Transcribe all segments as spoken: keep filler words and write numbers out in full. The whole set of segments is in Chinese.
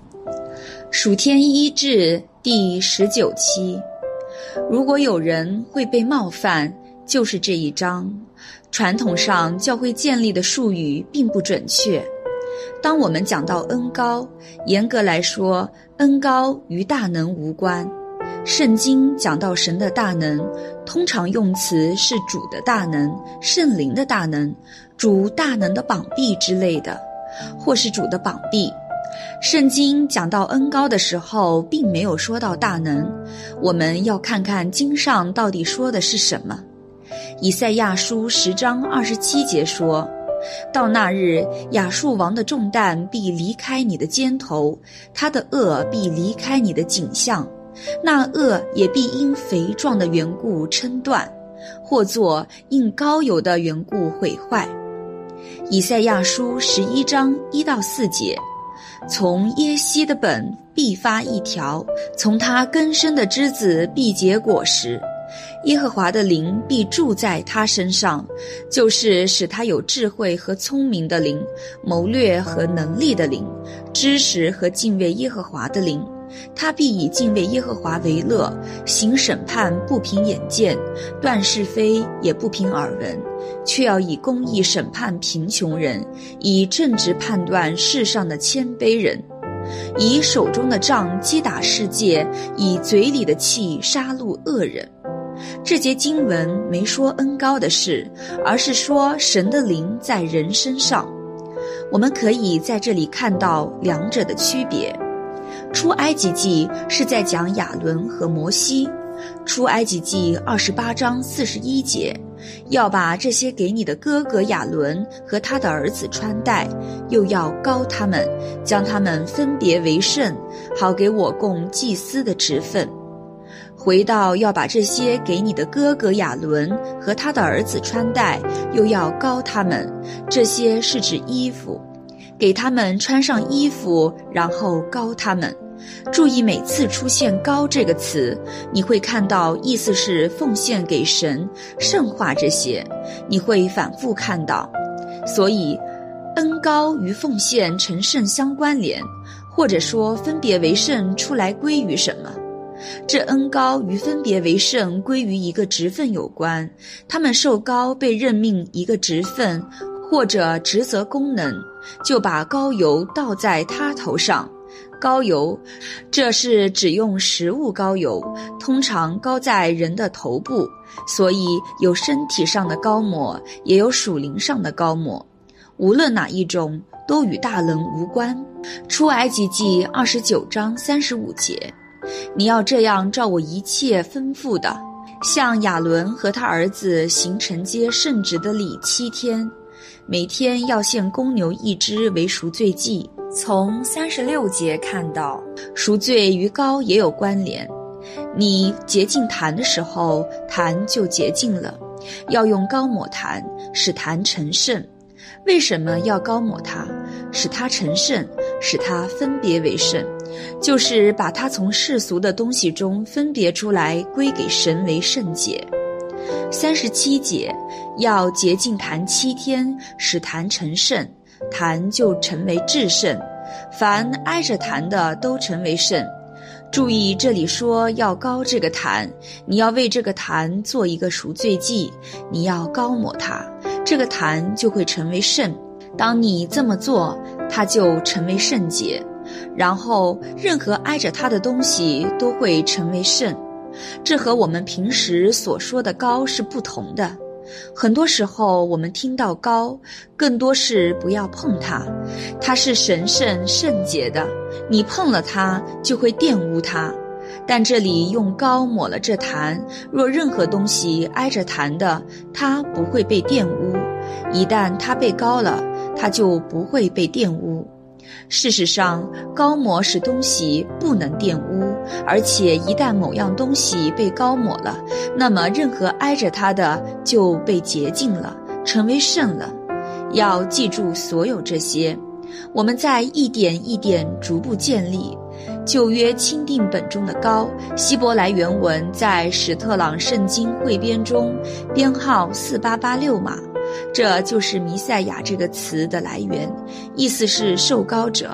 蜀天一志第十九期，如果有人会被冒犯，就是这一章。传统上教会建立的术语并不准确。当我们讲到恩膏，严格来说，恩膏与大能无关。圣经讲到神的大能，通常用词是主的大能、圣灵的大能、主大能的膀臂之类的，或是主的膀臂。圣经讲到恩膏的时候，并没有说到大能，我们要看看经上到底说的是什么。以赛亚书十章二十七节说，到那日，亚述王的重担必离开你的肩头，他的轭必离开你的颈项，那轭也必因肥壮的缘故撑断，或作因膏油的缘故毁坏。以赛亚书十一章一到四节，从耶西的本必发一条，从他根生的枝子必结果实。耶和华的灵必住在他身上，就是使他有智慧和聪明的灵，谋略和能力的灵，知识和敬畏耶和华的灵。他必以敬畏耶和华为乐，行审判不凭眼见，断是非也不凭耳闻，却要以公义审判贫穷人，以正直判断世上的谦卑人，以手中的杖击打世界，以嘴里的气杀戮恶人。这节经文没说恩膏的事，而是说神的灵在人身上。我们可以在这里看到两者的区别。出埃及记是在讲亚伦和摩西，出埃及记二十八章四十一节，要把这些给你的哥哥亚伦和他的儿子穿戴，又要膏他们，将他们分别为圣，好给我供祭司的职分。回到要把这些给你的哥哥亚伦和他的儿子穿戴，又要膏他们，这些是指衣服，给他们穿上衣服，然后膏他们。注意每次出现膏这个词，你会看到意思是奉献给神，圣化这些，你会反复看到。所以恩膏与奉献成圣相关联，或者说分别为圣出来归于什么？这恩膏与分别为圣归于一个职分有关，他们受膏被任命一个职分或者职责功能，就把膏油倒在他头上。膏油，这是只用食物膏油，通常膏在人的头部，所以有身体上的膏抹，也有属灵上的膏抹。无论哪一种，都与大能无关。出埃及记二十九章三十五节，你要这样照我一切吩咐的，向亚伦和他儿子行承接圣职的礼七天，每天要献公牛一只为赎罪祭。从三十六节看到，赎罪与膏也有关联。你洁净坛的时候，坛就洁净了，要用膏抹坛，使坛成圣。为什么要膏抹它？使它成圣，使它分别为圣，就是把它从世俗的东西中分别出来，归给神为圣洁。三十七节，要洁净坛七天，使坛成圣，坛就成为至圣，凡挨着坛的都成为圣。注意这里说要膏这个坛，你要为这个坛做一个赎罪祭，你要膏抹它，这个坛就会成为圣。当你这么做，它就成为圣洁，然后任何挨着它的东西都会成为圣。这和我们平时所说的膏是不同的。很多时候我们听到膏，更多是不要碰它，它是神圣圣洁的，你碰了它就会玷污它。但这里用膏抹了这坛，若任何东西挨着坛的，它不会被玷污，一旦它被膏了，它就不会被玷污。事实上，膏抹使东西不能玷污，而且一旦某样东西被膏抹了，那么任何挨着它的就被洁净了，成为圣了。要记住所有这些，我们在一点一点逐步建立。旧约钦定本中的膏，希伯来原文在史特朗圣经汇编中编号四八八六码，这就是弥赛亚这个词的来源，意思是受膏者。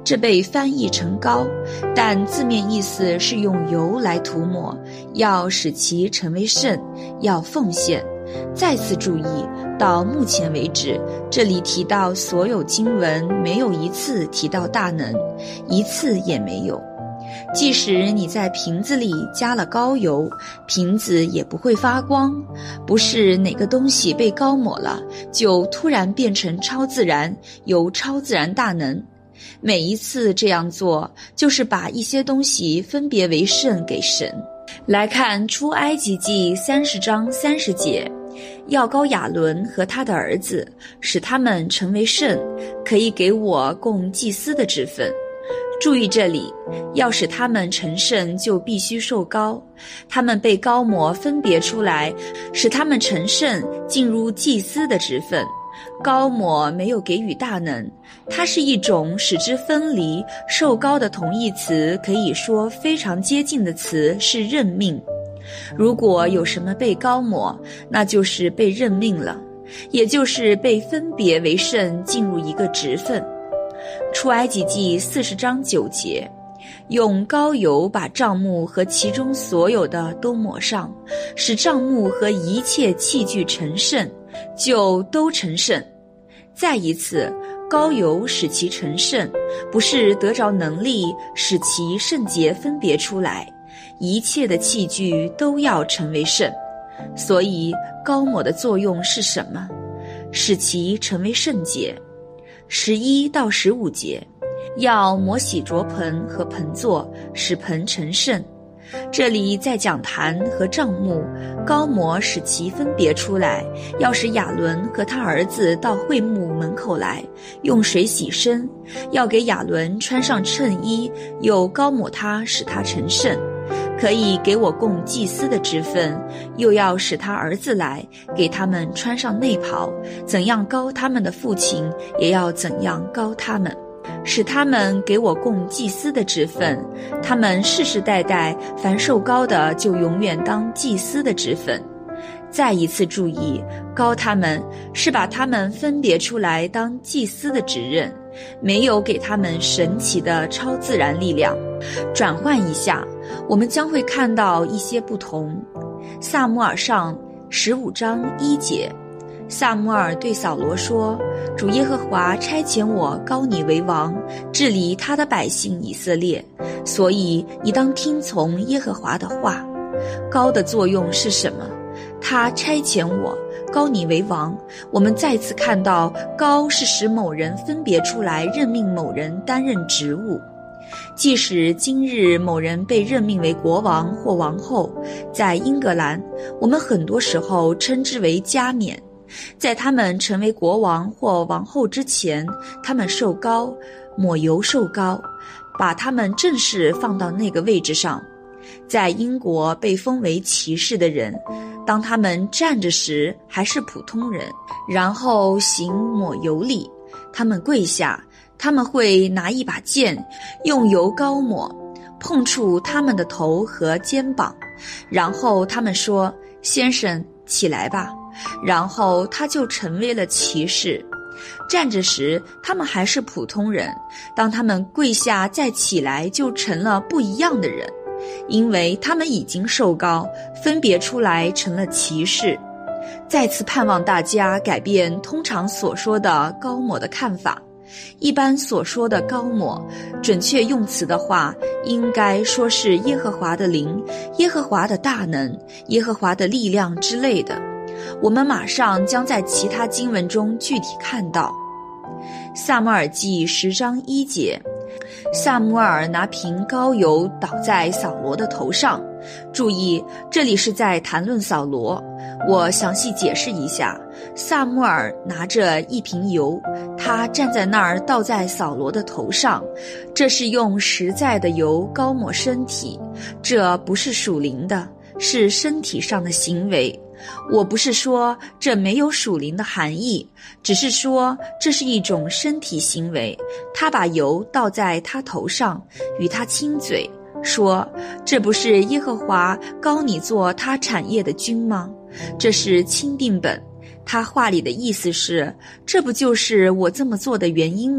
这被翻译成膏，但字面意思是用油来涂抹，要使其成为圣，要奉献。再次注意，到目前为止，这里提到所有经文没有一次提到大能，一次也没有。即使你在瓶子里加了膏油，瓶子也不会发光。不是哪个东西被膏抹了，就突然变成超自然，有超自然大能。每一次这样做，就是把一些东西分别为圣给神。来看出埃及记三十章三十节，要膏亚伦和他的儿子，使他们成为圣，可以给我供祭司的职分。注意这里，要使他们成圣，就必须受膏。他们被膏抹分别出来，使他们成圣，进入祭司的职分。膏抹没有给予大能，它是一种使之分离。受膏的同义词可以说非常接近的词是任命。如果有什么被膏抹，那就是被任命了，也就是被分别为圣，进入一个职分。出埃及记四十章九节，用膏油把帐幕和其中所有的都抹上，使帐幕和一切器具成圣，就都成圣。再一次，膏油使其成圣，不是得着能力使其圣洁分别出来，一切的器具都要成为圣。所以膏抹的作用是什么？使其成为圣洁。十一到十五节，要抹洗濯盆和盆座，使盆成圣。这里在讲坛和帐幕，膏抹使其分别出来，要使亚伦和他儿子到会幕门口来，用水洗身，要给亚伦穿上衬衣，又膏抹他，使他成圣，可以给我供祭司的职分，又要使他儿子来，给他们穿上内袍，怎样膏他们的父亲，也要怎样膏他们，使他们给我供祭司的职分。他们世世代代凡受膏的，就永远当祭司的职分。再一次注意，膏他们是把他们分别出来当祭司的职任，没有给他们神奇的超自然力量。转换一下，我们将会看到一些不同。撒母耳上十五章一节，撒母耳对扫罗说，主耶和华差遣我膏你为王，治理他的百姓以色列，所以你当听从耶和华的话。膏的作用是什么？他差遣我膏你为王。我们再次看到，膏是使某人分别出来，任命某人担任职务。即使今日某人被任命为国王或王后，在英格兰，我们很多时候称之为加冕。在他们成为国王或王后之前，他们受膏，抹油受膏，把他们正式放到那个位置上。在英国被封为骑士的人，当他们站着时还是普通人，然后行抹油礼。他们跪下，他们会拿一把剑，用油膏抹，碰触他们的头和肩膀，然后他们说，先生，起来吧。然后他就成为了骑士。站着时他们还是普通人，当他们跪下再起来，就成了不一样的人，因为他们已经受膏，分别出来成了骑士。再次盼望大家改变通常所说的膏抹的看法。一般所说的膏抹，准确用词的话，应该说是耶和华的灵、耶和华的大能、耶和华的力量之类的。我们马上将在其他经文中具体看到。撒母耳记十章一节，撒母耳拿瓶膏油倒在扫罗的头上。注意，这里是在谈论扫罗。我详细解释一下，撒母耳拿着一瓶油，他站在那儿倒在扫罗的头上，这是用实在的油膏抹身体，这不是属灵的，是身体上的行为。我不是说这没有属灵的含义，只是说这是一种身体行为。他把油倒在他头上，与他亲嘴，说，这不是耶和华膏你做他产业的君吗？这是钦定本。他话里的意思是，这不就是我这么做的原因吗？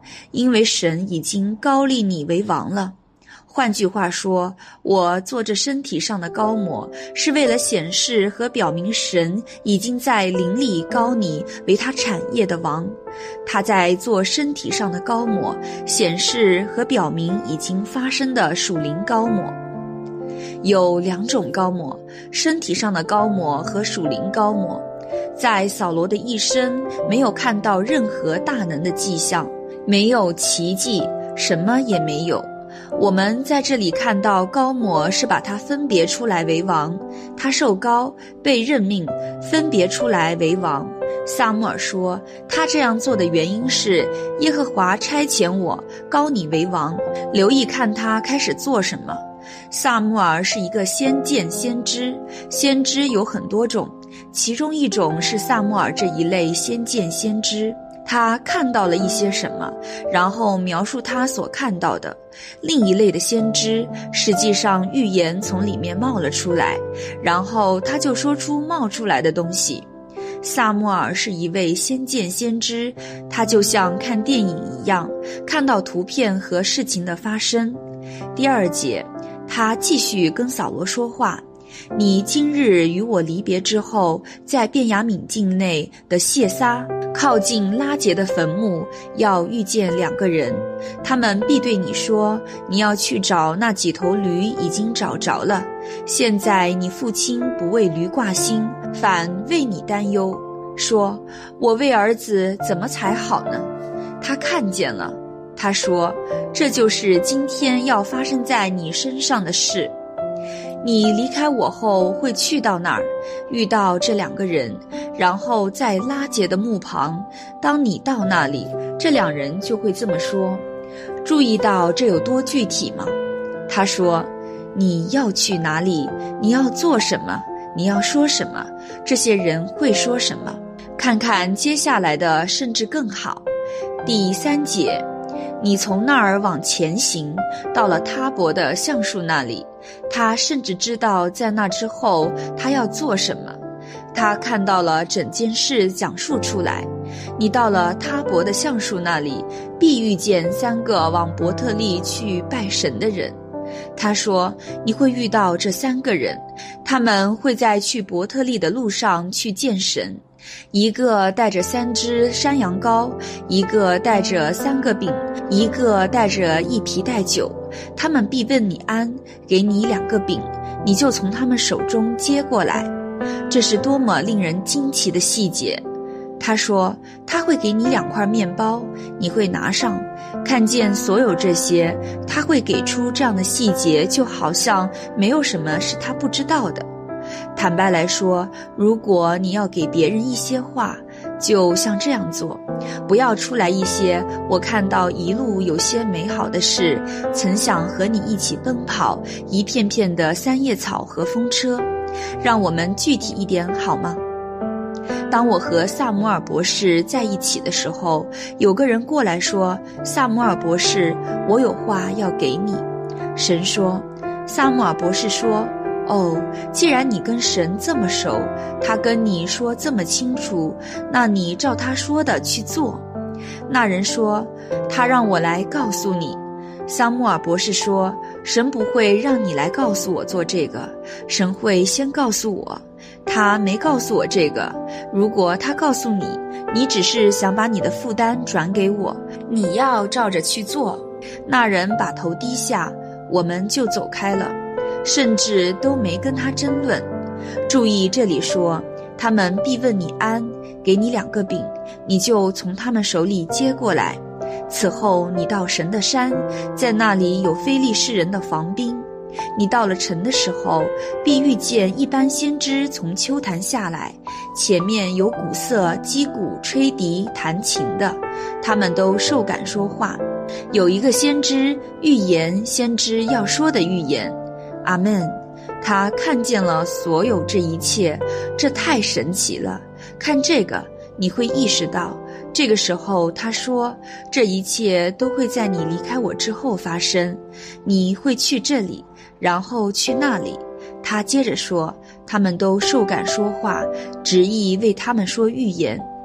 因为神已经高立你为王了。换句话说，我做这身体上的膏抹，是为了显示和表明神已经在灵里膏你为他产业的王。他在做身体上的膏抹，显示和表明已经发生的属灵膏抹。有两种膏抹，身体上的膏抹和属灵膏抹。在扫罗的一生，没有看到任何大能的迹象，没有奇迹，什么也没有。我们在这里看到膏抹是把他分别出来为王，他受膏，被任命，分别出来为王。撒母耳说，他这样做的原因是耶和华差遣我，膏你为王，留意看他开始做什么。撒母耳是一个先见先知，先知有很多种，其中一种是撒母耳这一类先见先知，他看到了一些什么，然后描述他所看到的。另一类的先知，实际上预言从里面冒了出来，然后他就说出冒出来的东西。撒母耳是一位先见先知，他就像看电影一样，看到图片和事情的发生。第二节，他继续跟扫罗说话，你今日与我离别之后，在便雅悯境内的谢撒，靠近拉结的坟墓，要遇见两个人，他们必对你说，你要去找那几头驴，已经找着了。现在你父亲不为驴挂心，反为你担忧，说，我为儿子怎么才好呢？他看见了，他说，这就是今天要发生在你身上的事。你离开我后会去到那儿，遇到这两个人，然后在拉结的墓旁，当你到那里，这两人就会这么说。注意到这有多具体吗？他说，你要去哪里？你要做什么？你要说什么？这些人会说什么？看看接下来的甚至更好。第三节，你从那儿往前行，到了他伯的橡树那里，他甚至知道在那之后他要做什么。他看到了整件事讲述出来。你到了他伯的橡树那里，必遇见三个往伯特利去拜神的人。他说，你会遇到这三个人，他们会在去伯特利的路上去见神。一个带着三只山羊羔，一个带着三个饼，一个带着一皮带酒。他们必问你安，给你两个饼，你就从他们手中接过来。这是多么令人惊奇的细节。他说，他会给你两块面包，你会拿上。看见所有这些，他会给出这样的细节，就好像没有什么是他不知道的。坦白来说，如果你要给别人一些话，就像这样做，不要出来一些我看到一路有些美好的事，曾想和你一起奔跑，一片片的三叶草和风车。让我们具体一点好吗？当我和萨姆尔博士在一起的时候，有个人过来说，萨姆尔博士，我有话要给你。神说，萨姆尔博士说，哦，既然你跟神这么熟，他跟你说这么清楚，那你照他说的去做。那人说，他让我来告诉你。撒母耳博士说，神不会让你来告诉我做这个，神会先告诉我。他没告诉我这个，如果他告诉你，你只是想把你的负担转给我，你要照着去做。那人把头低下，我们就走开了，甚至都没跟他争论。注意这里说，他们必问你安，给你两个饼，你就从他们手里接过来。此后你到神的山，在那里有非利士人的防兵。你到了城的时候，必遇见一般先知从丘坛下来，前面有鼓瑟、击鼓、吹笛、弹琴的，他们都受感说话。有一个先知预言先知要说的预言。阿们。他看见了所有这一切，这太神奇了。看这个，你会意识到，这个时候他说，这一切都会在你离开我之后发生，你会去这里，然后去那里。他接着说，他们都受感说话，执意为他们说预言。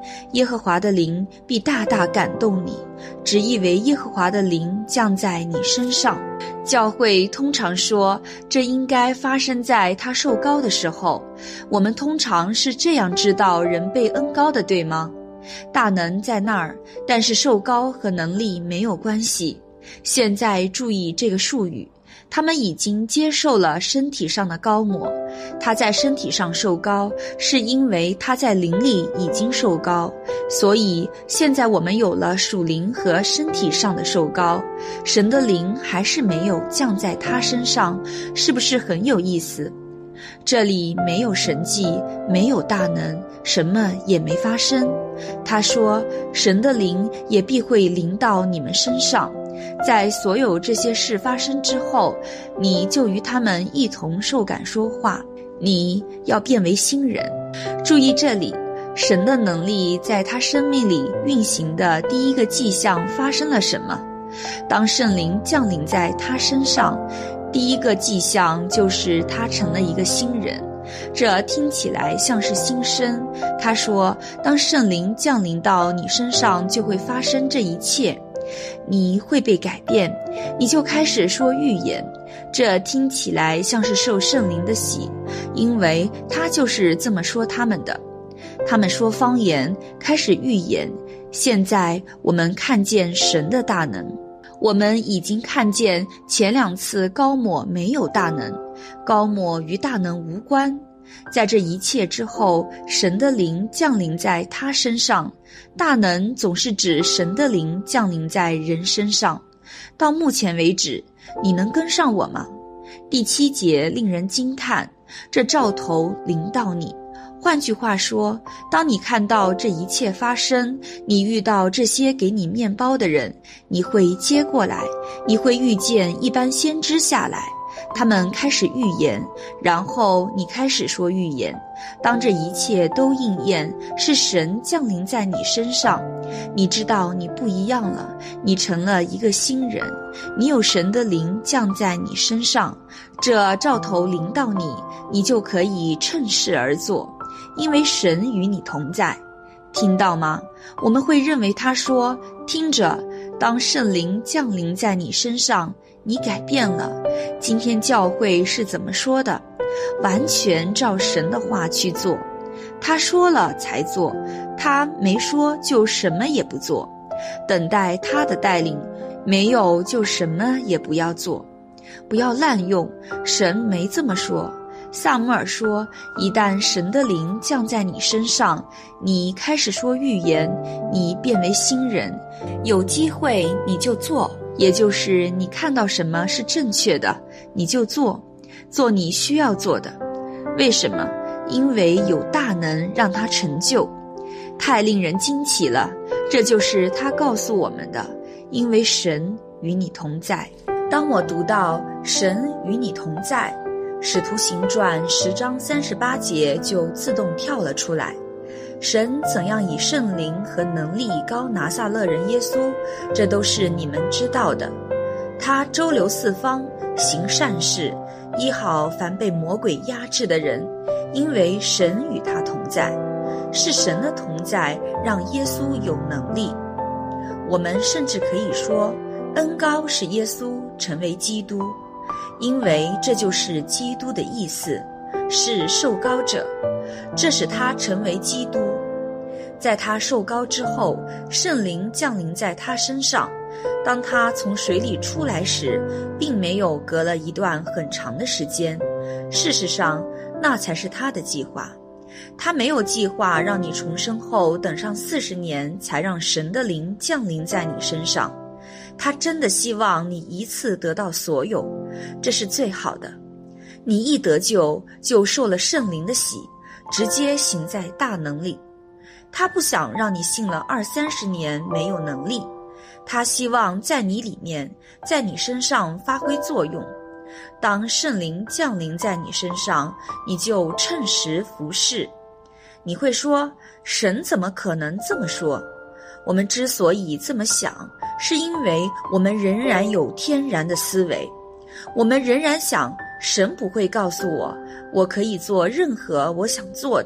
耶和华的灵必大大感动你，只以为耶和华的灵降在你身上。教会通常说，这应该发生在他受膏的时候。我们通常是这样知道人被恩膏的，对吗？大能在那儿，但是受膏和能力没有关系。现在注意这个术语，他们已经接受了身体上的膏抹。他在身体上受膏，是因为他在灵里已经受膏，所以现在我们有了属灵和身体上的受膏，神的灵还是没有降在他身上，是不是很有意思？这里没有神迹，没有大能，什么也没发生。他说，神的灵也必会临到你们身上。在所有这些事发生之后，你就与他们一同受感说话，你要变为新人。注意这里，神的能力在他生命里运行的第一个迹象发生了什么？当圣灵降临在他身上，第一个迹象就是他成了一个新人。这听起来像是新生。他说，当圣灵降临到你身上，就会发生这一切，你会被改变，你就开始说预言。这听起来像是受圣灵的洗，因为他就是这么说他们的。他们说方言，开始预言。现在我们看见神的大能。我们已经看见前两次膏抹没有大能，膏抹与大能无关。在这一切之后，神的灵降临在他身上。大能总是指神的灵降临在人身上。到目前为止，你能跟上我吗？第七节令人惊叹，这兆头临到你。换句话说，当你看到这一切发生，你遇到这些给你面包的人，你会接过来，你会遇见一般先知下来，他们开始预言，然后你开始说预言。当这一切都应验，是神降临在你身上，你知道你不一样了，你成了一个新人，你有神的灵降在你身上，这兆头临到你，你就可以趁势而做，因为神与你同在。听到吗？我们会认为他说，听着，当圣灵降临在你身上，你改变了。今天教会是怎么说的？完全照神的话去做。他说了才做，他没说就什么也不做。等待他的带领，没有就什么也不要做。不要滥用，神没这么说。萨母尔说，一旦神的灵降在你身上，你开始说预言，你变为新人，有机会你就做，也就是你看到什么是正确的，你就做，做你需要做的。为什么？因为有大能让它成就。太令人惊奇了，这就是他告诉我们的，因为神与你同在。当我读到神与你同在，使徒行传十章三十八节就自动跳了出来。神怎样以圣灵和能力膏拿撒勒人耶稣，这都是你们知道的。他周流四方，行善事，医好凡被魔鬼压制的人，因为神与他同在。是神的同在让耶稣有能力。我们甚至可以说，恩膏使耶稣成为基督，因为这就是基督的意思，是受膏者，这使他成为基督。在他受膏之后，圣灵降临在他身上，当他从水里出来时，并没有隔了一段很长的时间。事实上，那才是他的计划。他没有计划让你重生后等上四十年才让神的灵降临在你身上。他真的希望你一次得到所有，这是最好的。你一得救就受了圣灵的洗，直接行在大能里。他不想让你信了二三十年没有能力，他希望在你里面，在你身上发挥作用。当圣灵降临在你身上，你就趁时服侍。你会说，神怎么可能这么说？我们之所以这么想，是因为我们仍然有天然的思维。我们仍然想，神不会告诉我，我可以做任何我想做的。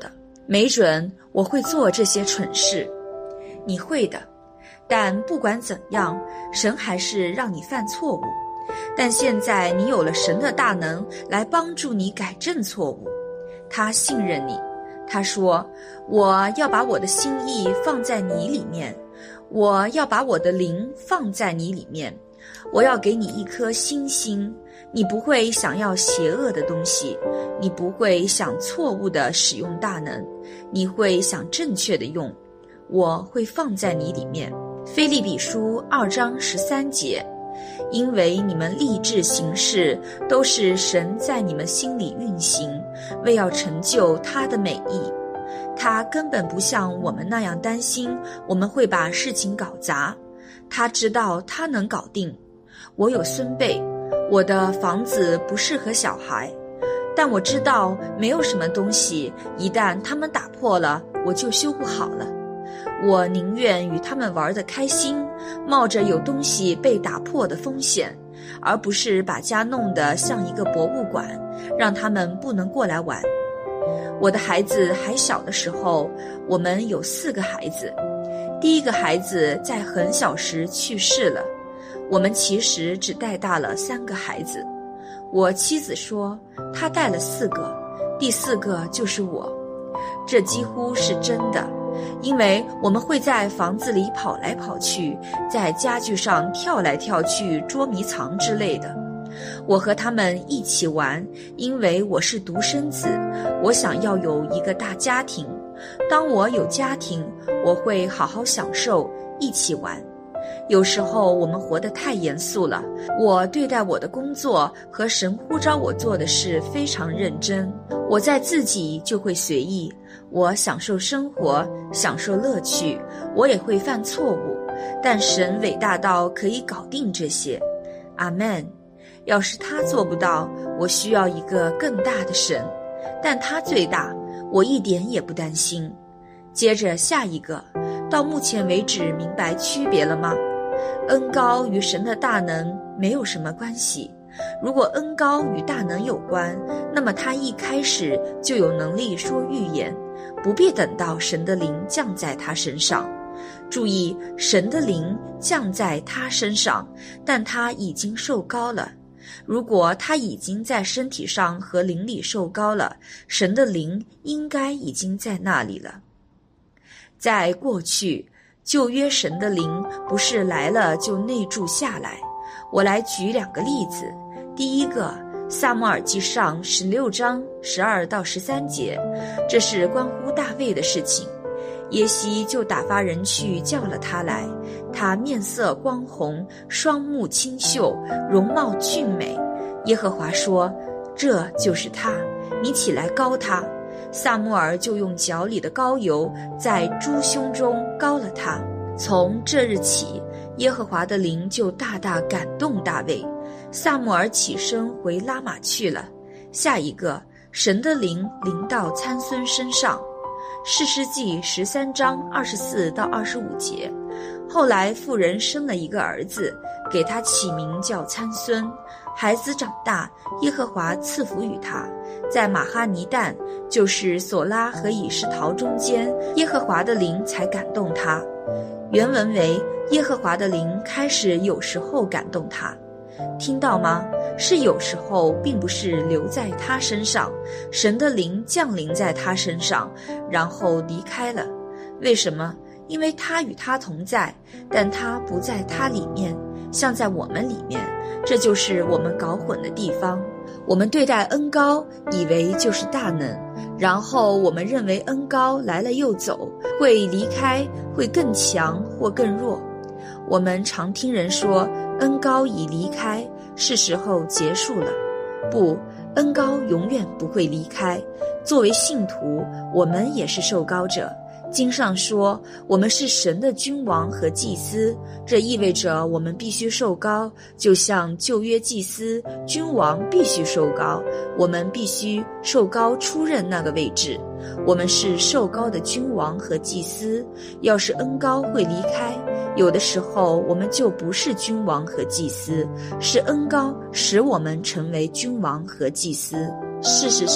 没准我会做这些蠢事。你会的，但不管怎样，神还是让你犯错误。但现在你有了神的大能来帮助你改正错误。他信任你，他说，我要把我的心意放在你里面，我要把我的灵放在你里面，我要给你一颗新心，你不会想要邪恶的东西，你不会想错误地使用大能，你会想正确的用，我会放在你里面。腓立比书二章十三节，因为你们立志行事，都是神在你们心里运行，为要成就他的美意。他根本不像我们那样担心我们会把事情搞砸，他知道他能搞定。我有孙辈，我的房子不适合小孩，但我知道没有什么东西一旦他们打破了，我就修不好了。我宁愿与他们玩得开心，冒着有东西被打破的风险，而不是把家弄得像一个博物馆，让他们不能过来玩。我的孩子还小的时候，我们有四个孩子，第一个孩子在很小时去世了，我们其实只带大了三个孩子。我妻子说，她带了四个，第四个就是我。这几乎是真的，因为我们会在房子里跑来跑去，在家具上跳来跳去，捉迷藏之类的。我和他们一起玩，因为我是独生子，我想要有一个大家庭。当我有家庭，我会好好享受，一起玩。有时候我们活得太严肃了，我对待我的工作和神呼召我做的事非常认真，我在自己就会随意，我享受生活，享受乐趣，我也会犯错误，但神伟大到可以搞定这些。阿们。要是他做不到，我需要一个更大的神，但他最大，我一点也不担心。接着下一个，到目前为止明白区别了吗？恩高与神的大能没有什么关系。如果恩高与大能有关，那么他一开始就有能力说预言，不必等到神的灵降在他身上。注意，神的灵降在他身上，但他已经受膏了。如果他已经在身体上和灵里受膏了，神的灵应该已经在那里了。在过去，旧约神的灵不是来了就内住下来。我来举两个例子。第一个，撒母耳记上十六章十二到十三节，这是关乎大卫的事情。耶西就打发人去叫了他来，他面色光红，双目清秀，容貌俊美。耶和华说，这就是他，你起来膏他。撒母耳就用脚里的膏油在猪胸中膏了他。从这日起，耶和华的灵就大大感动大卫。撒母耳起身回拉玛去了。下一个，神的灵临到参孙身上。士师记十三章二十四到二十五节。后来妇人生了一个儿子，给他起名叫参孙。孩子长大，耶和华赐福与他，在马哈尼旦，就是索拉和以实陶中间，耶和华的灵才感动他。原文为，耶和华的灵开始有时候感动他。听到吗？是有时候，并不是留在他身上，神的灵降临在他身上，然后离开了。为什么？因为他与他同在，但他不在他里面，像在我们里面。这就是我们搞混的地方。我们对待恩膏以为就是大能，然后我们认为恩膏来了又走，会离开，会更强或更弱。我们常听人说，恩膏已离开，是时候结束了。不，恩膏永远不会离开。作为信徒，我们也是受膏者。经上说，我们是神的君王和祭司，这意味着我们必须受膏，就像旧约祭司、君王必须受膏，我们必须受膏出任那个位置。我们是受膏的君王和祭司，要是恩膏会离开，有的时候我们就不是君王和祭司，是恩膏使我们成为君王和祭司。事实上，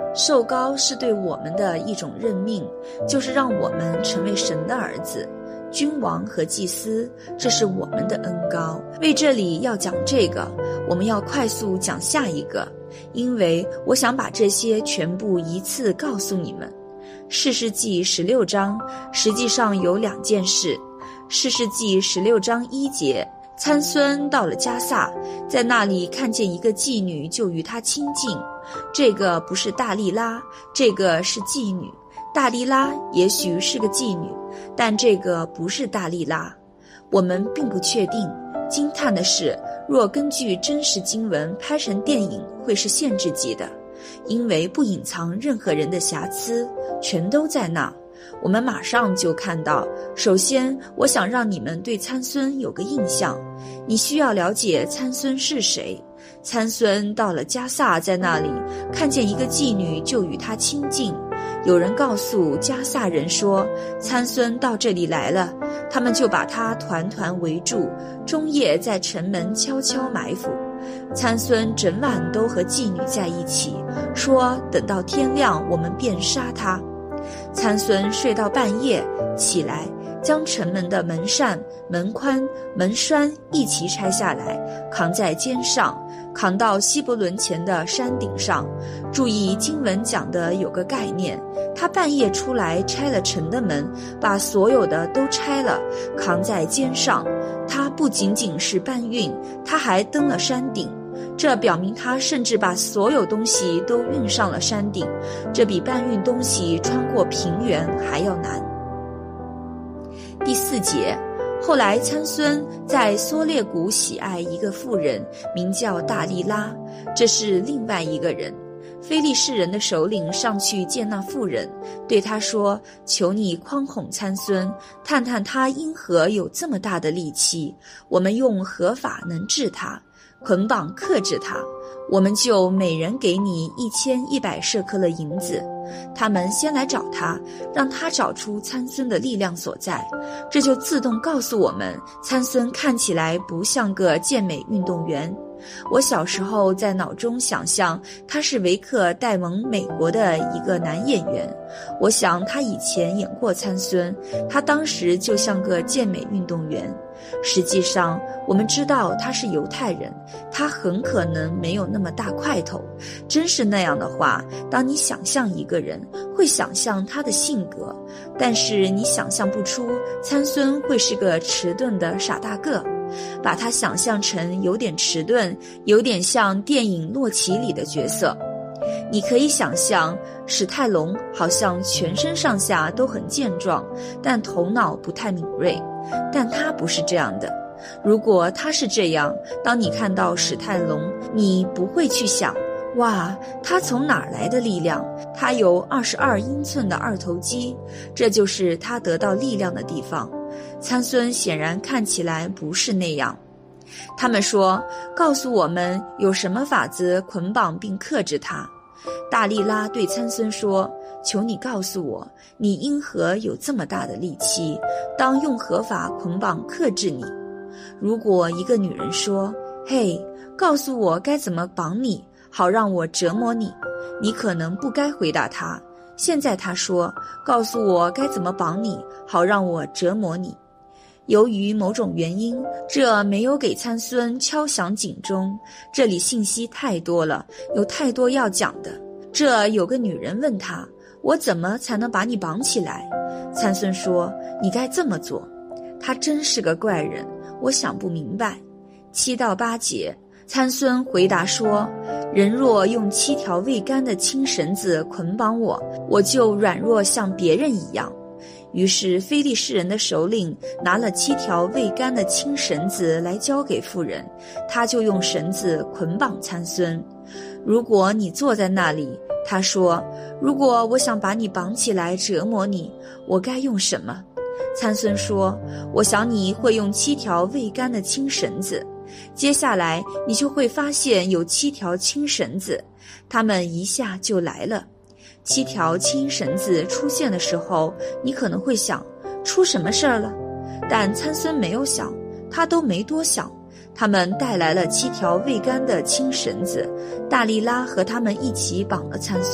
受膏是对我们的一种任命，就是让我们成为神的儿子。君王和祭司，这是我们的恩膏。为这里要讲这个，我们要快速讲下一个，因为我想把这些全部一次告诉你们。士师记十六章实际上有两件事。士师记十六章一节，参孙到了迦萨，在那里看见一个妓女，就与她亲近。这个不是大利拉，这个是妓女。大利拉也许是个妓女，但这个不是大利拉。我们并不确定。惊叹的是，若根据真实经文拍成电影，会是限制级的，因为不隐藏任何人的瑕疵，全都在那。我们马上就看到。首先，我想让你们对参孙有个印象。你需要了解参孙是谁。参孙到了迦萨，在那里看见一个妓女，就与她亲近。有人告诉迦萨人说，参孙到这里来了，他们就把他团团围住，终夜在城门悄悄埋伏。参孙整晚都和妓女在一起，说等到天亮我们便杀他。参孙睡到半夜，起来将城门的门扇、门宽、门栓一齐拆下来，扛在肩上，扛到希伯伦前的山顶上。注意经文讲的有个概念，他半夜出来拆了城的门，把所有的都拆了，扛在肩上。他不仅仅是搬运，他还登了山顶。这表明他甚至把所有东西都运上了山顶，这比搬运东西穿过平原还要难。第四节，后来参孙在梭列谷喜爱一个妇人，名叫大利拉，这是另外一个人。非利士人的首领上去见那妇人，对他说，求你宽宏参孙，探探他因何有这么大的力气，我们用何法能治他，捆绑克制他，我们就每人给你一千一百舍客勒银子。他们先来找他，让他找出参孙的力量所在。这就自动告诉我们，参孙看起来不像个健美运动员。我小时候在脑中想象他是维克戴蒙美国的一个男演员，我想他以前演过参孙，他当时就像个健美运动员。实际上我们知道他是犹太人，他很可能没有那么大块头。真是那样的话，当你想象一个人，会想象他的性格，但是你想象不出参孙会是个迟钝的傻大个。把他想象成有点迟钝，有点像电影《洛奇》里的角色。你可以想象史泰龙好像全身上下都很健壮，但头脑不太敏锐，但他不是这样的。如果他是这样，当你看到史泰龙，你不会去想，哇，他从哪儿来的力量？他有二十二英寸的二头肌，这就是他得到力量的地方。参孙显然看起来不是那样。他们说，告诉我们有什么法子捆绑并克制他。大利拉对参孙说，求你告诉我，你因何有这么大的力气，当用何法捆绑克制你？如果一个女人说，嘿，告诉我该怎么绑你，好让我折磨你，你可能不该回答她。现在她说，告诉我该怎么绑你，好让我折磨你。由于某种原因，这没有给参孙敲响警钟。这里信息太多了，有太多要讲的。这有个女人问他，我怎么才能把你绑起来？参孙说，你该这么做。他真是个怪人，我想不明白。七到八节，参孙回答说，人若用七条未干的青绳子捆绑我，我就软弱像别人一样。于是非利士人的首领拿了七条未干的青绳子来交给妇人，他就用绳子捆绑参孙。如果你坐在那里，他说，如果我想把你绑起来折磨你，我该用什么？参孙说，我想你会用七条未干的青绳子。接下来你就会发现有七条青绳子，它们一下就来了。七条青绳子出现的时候，你可能会想，出什么事儿了？但参孙没有想，他都没多想。他们带来了七条未干的青绳子，大利拉和他们一起绑了参孙。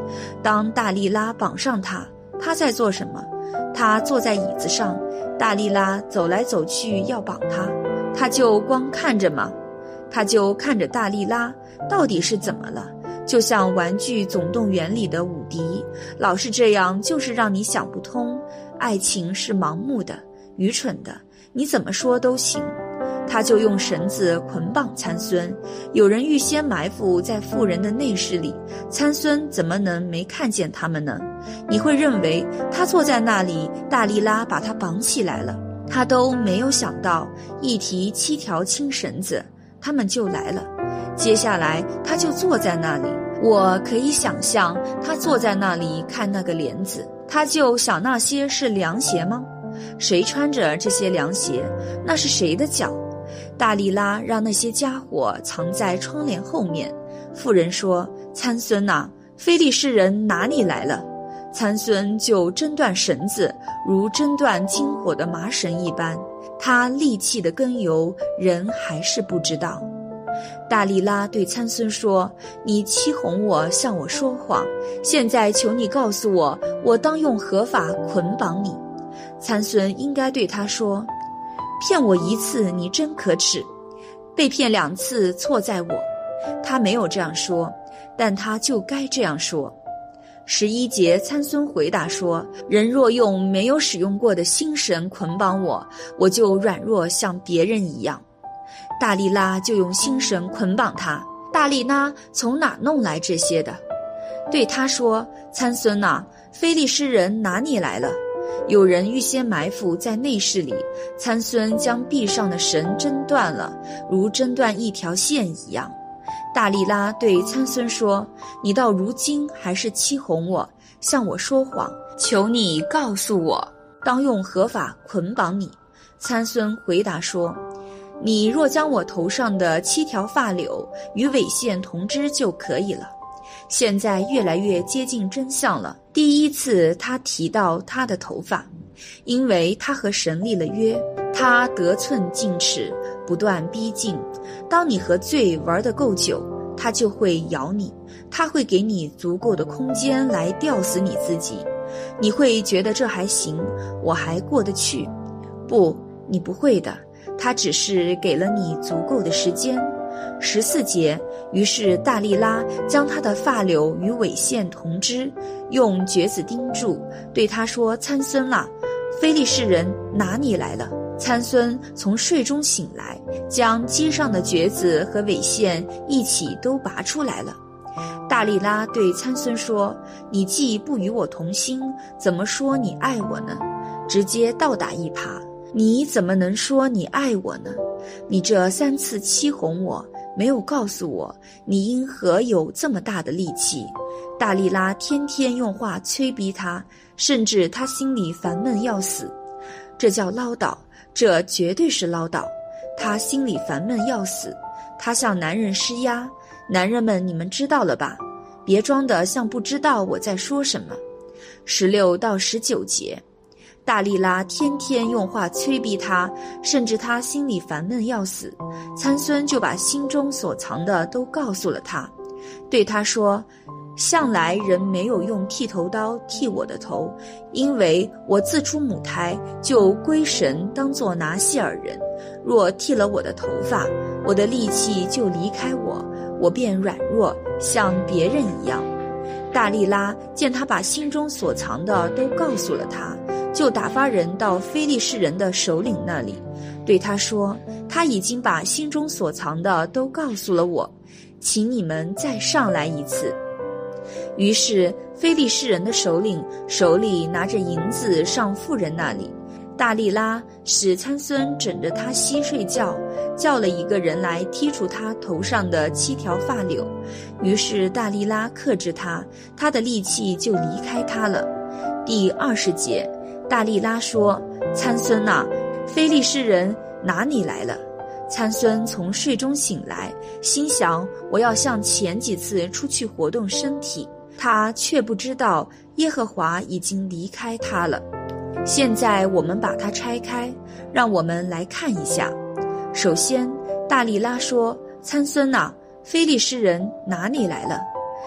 当大利拉绑上他，他在做什么？他坐在椅子上，大利拉走来走去要绑他，他就光看着吗？他就看着大利拉到底是怎么了，就像玩具总动员里的伍迪，老是这样，就是让你想不通，爱情是盲目的、愚蠢的，你怎么说都行。他就用绳子捆绑参孙，有人预先埋伏在妇人的内室里，参孙怎么能没看见他们呢？你会认为他坐在那里，大利拉把他绑起来了，他都没有想到，一提七条青绳子，他们就来了。接下来他就坐在那里，我可以想象他坐在那里看那个帘子，他就想那些是凉鞋吗？谁穿着这些凉鞋？那是谁的脚？大利拉让那些家伙藏在窗帘后面。妇人说：参孙啊，非利士人哪里来了？参孙就挣断绳子，如挣断金火的麻绳一般。他力气的根由，人还是不知道。大利拉对参孙说：你欺哄我，向我说谎，现在求你告诉我，我当用何法捆绑你？参孙应该对他说：骗我一次，你真可耻；被骗两次，错在我。他没有这样说，但他就该这样说。十一节，参孙回答说：人若用没有使用过的新绳捆绑我，我就软弱像别人一样。大利拉就用新绳捆绑他。大利拉从哪弄来这些的？对他说：参孙啊，非利士人哪里来了？有人预先埋伏在内室里，参孙将臂上的绳挣断了，如挣断一条线一样。大利拉对参孙说：你到如今还是欺哄我，向我说谎，求你告诉我，当用何法捆绑你？参孙回答说：你若将我头上的七条发绺与尾线同织就可以了。现在越来越接近真相了。第一次他提到他的头发，因为他和神立了约，他得寸进尺，不断逼近。当你和罪玩得够久，他就会咬你，他会给你足够的空间来吊死你自己。你会觉得这还行，我还过得去。不，你不会的，他只是给了你足够的时间。十四节，于是大利拉将他的发绺与尾线同织，用橛子钉住，对他说：参孙啊，非利士人哪里来了？参孙从睡中醒来，将机上的橛子和尾线一起都拔出来了。大利拉对参孙说：你既不与我同心，怎么说你爱我呢？直接倒打一耙。你怎么能说你爱我呢？你这三次欺哄我，没有告诉我你因何有这么大的力气。大利拉天天用话催逼他，甚至他心里烦闷要死。这叫唠叨，这绝对是唠叨。他心里烦闷要死，他向男人施压。男人们，你们知道了吧？别装得像不知道我在说什么。十六到十九节，大利拉天天用话催逼他，甚至他心里烦闷要死。参孙就把心中所藏的都告诉了他，对他说：向来人没有用剃头刀剃我的头，因为我自出母胎就归神当作拿细尔人。若剃了我的头发，我的力气就离开我，我便软弱，像别人一样。大利拉见他把心中所藏的都告诉了他，就打发人到非利士人的首领那里，对他说：他已经把心中所藏的都告诉了我，请你们再上来一次。于是非利士人的首领手里拿着银子上妇人那里。大利拉使参孙枕着他膝睡觉，叫了一个人来剔除他头上的七条发绺。于是大利拉克制他，他的力气就离开他了。第二十节，大利拉说：参孙啊，非利士人哪里来了？参孙从睡中醒来，心想：我要像前几次出去活动身体，他却不知道耶和华已经离开他了。现在我们把它拆开，让我们来看一下。首先，大利拉说：参孙啊，非利士人哪里来了？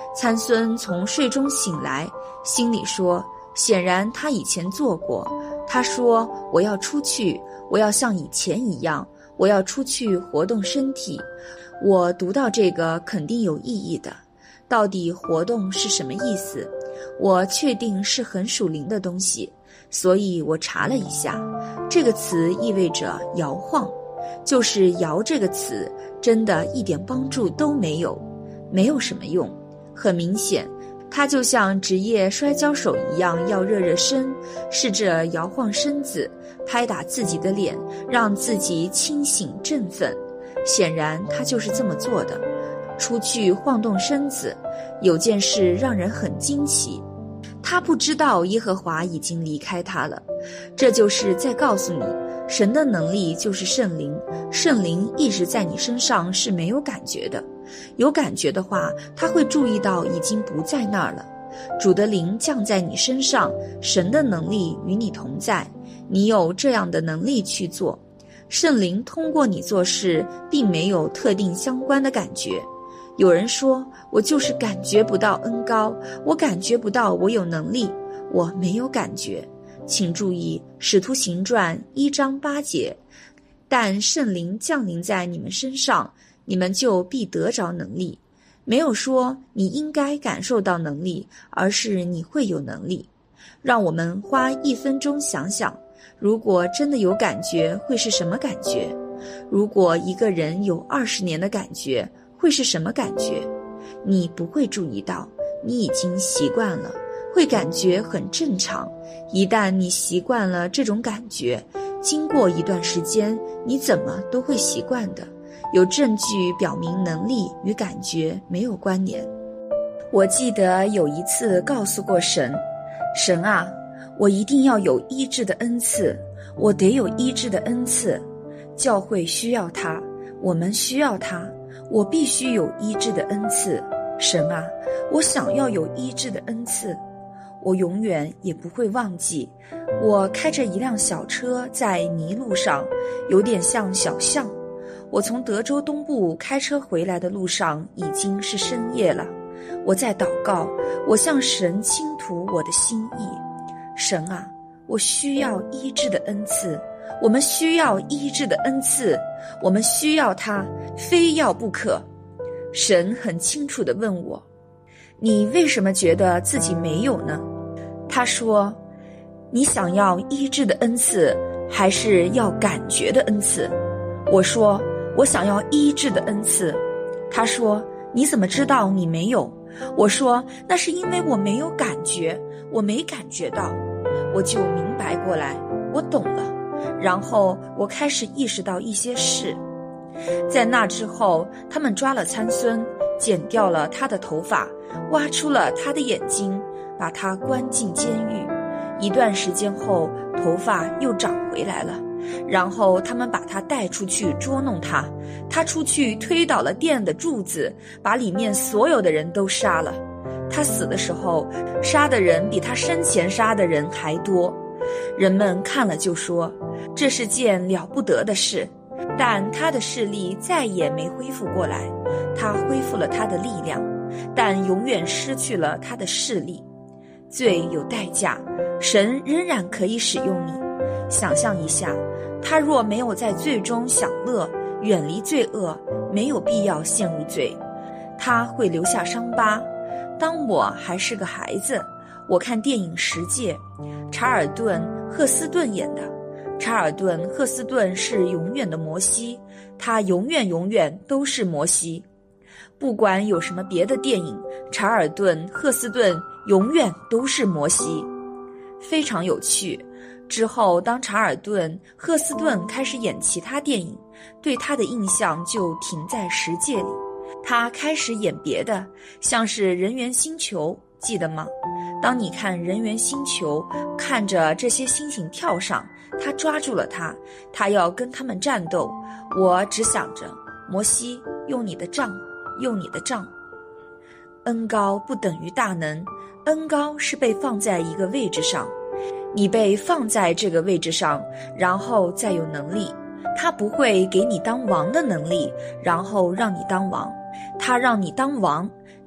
参孙从睡中醒来，心里说，显然他以前做过。他说，我要出去，我要像以前一样，我要出去活动身体。我读到这个肯定有意义的，到底活动是什么意思？我确定是很属灵的东西，所以我查了一下，这个词意味着摇晃，就是摇这个词真的一点帮助都没有，没有什么用。很明显，他就像职业摔跤手一样，要热热身，试着摇晃身子，拍打自己的脸，让自己清醒振奋。显然他就是这么做的，出去晃动身子。有件事让人很惊奇，他不知道耶和华已经离开他了。这就是在告诉你，神的能力就是圣灵，圣灵一直在你身上是没有感觉的，有感觉的话，他会注意到已经不在那儿了。主的灵降在你身上，神的能力与你同在，你有这样的能力去做。圣灵通过你做事，并没有特定相关的感觉。有人说，我就是感觉不到恩膏，我感觉不到我有能力，我没有感觉。请注意使徒行传一章八节，但圣灵降临在你们身上，你们就必得着能力。没有说你应该感受到能力，而是你会有能力。让我们花一分钟想想，如果真的有感觉，会是什么感觉？如果一个人有二十年的感觉，会是什么感觉？你不会注意到，你已经习惯了，会感觉很正常。一旦你习惯了这种感觉，经过一段时间，你怎么都会习惯的。有证据表明能力与感觉没有关联。我记得有一次告诉过神，神啊，我一定要有医治的恩赐，我得有医治的恩赐。教会需要它，我们需要它，我必须有医治的恩赐。神啊，我想要有医治的恩赐。我永远也不会忘记，我开着一辆小车在泥路上，有点像小巷。我从德州东部开车回来的路上已经是深夜了。我在祷告，我向神倾吐我的心意。神啊，我需要医治的恩赐，我们需要医治的恩赐，我们需要它，非要不可。神很清楚地问我，你为什么觉得自己没有呢？他说，你想要医治的恩赐，还是要感觉的恩赐？我说，我想要医治的恩赐。他说，你怎么知道你没有？我说，那是因为我没有感觉，我没感觉到。我就明白过来，我懂了。然后我开始意识到一些事。在那之后，他们抓了参孙，剪掉了他的头发，挖出了他的眼睛，把他关进监狱。一段时间后，头发又长回来了。然后他们把他带出去捉弄他，他出去推倒了殿的柱子，把里面所有的人都杀了。他死的时候，杀的人比他生前杀的人还多。人们看了就说，这是件了不得的事。但他的视力再也没恢复过来，他恢复了他的力量，但永远失去了他的视力。罪有代价，神仍然可以使用你。想象一下，他若没有在罪中享乐，远离罪恶，没有必要陷入罪，他会留下伤疤。当我还是个孩子，我看电影《十诫》，查尔顿·赫斯顿演的。查尔顿·赫斯顿是永远的摩西，他永远永远都是摩西。不管有什么别的电影，查尔顿·赫斯顿永远都是摩西。非常有趣。之后当查尔顿·赫斯顿开始演其他电影，对他的印象就停在十诫里。他开始演别的，像是人猿星球，记得吗？当你看人猿星球，看着这些星星跳上，他抓住了他，他要跟他们战斗。我只想着，摩西，用你的杖，用你的杖。恩膏不等于大能，恩膏是被放在一个位置上，你被放在这个位置上，然后再有能力。他不会给你当王的能力，然后让你当王，他让你当王，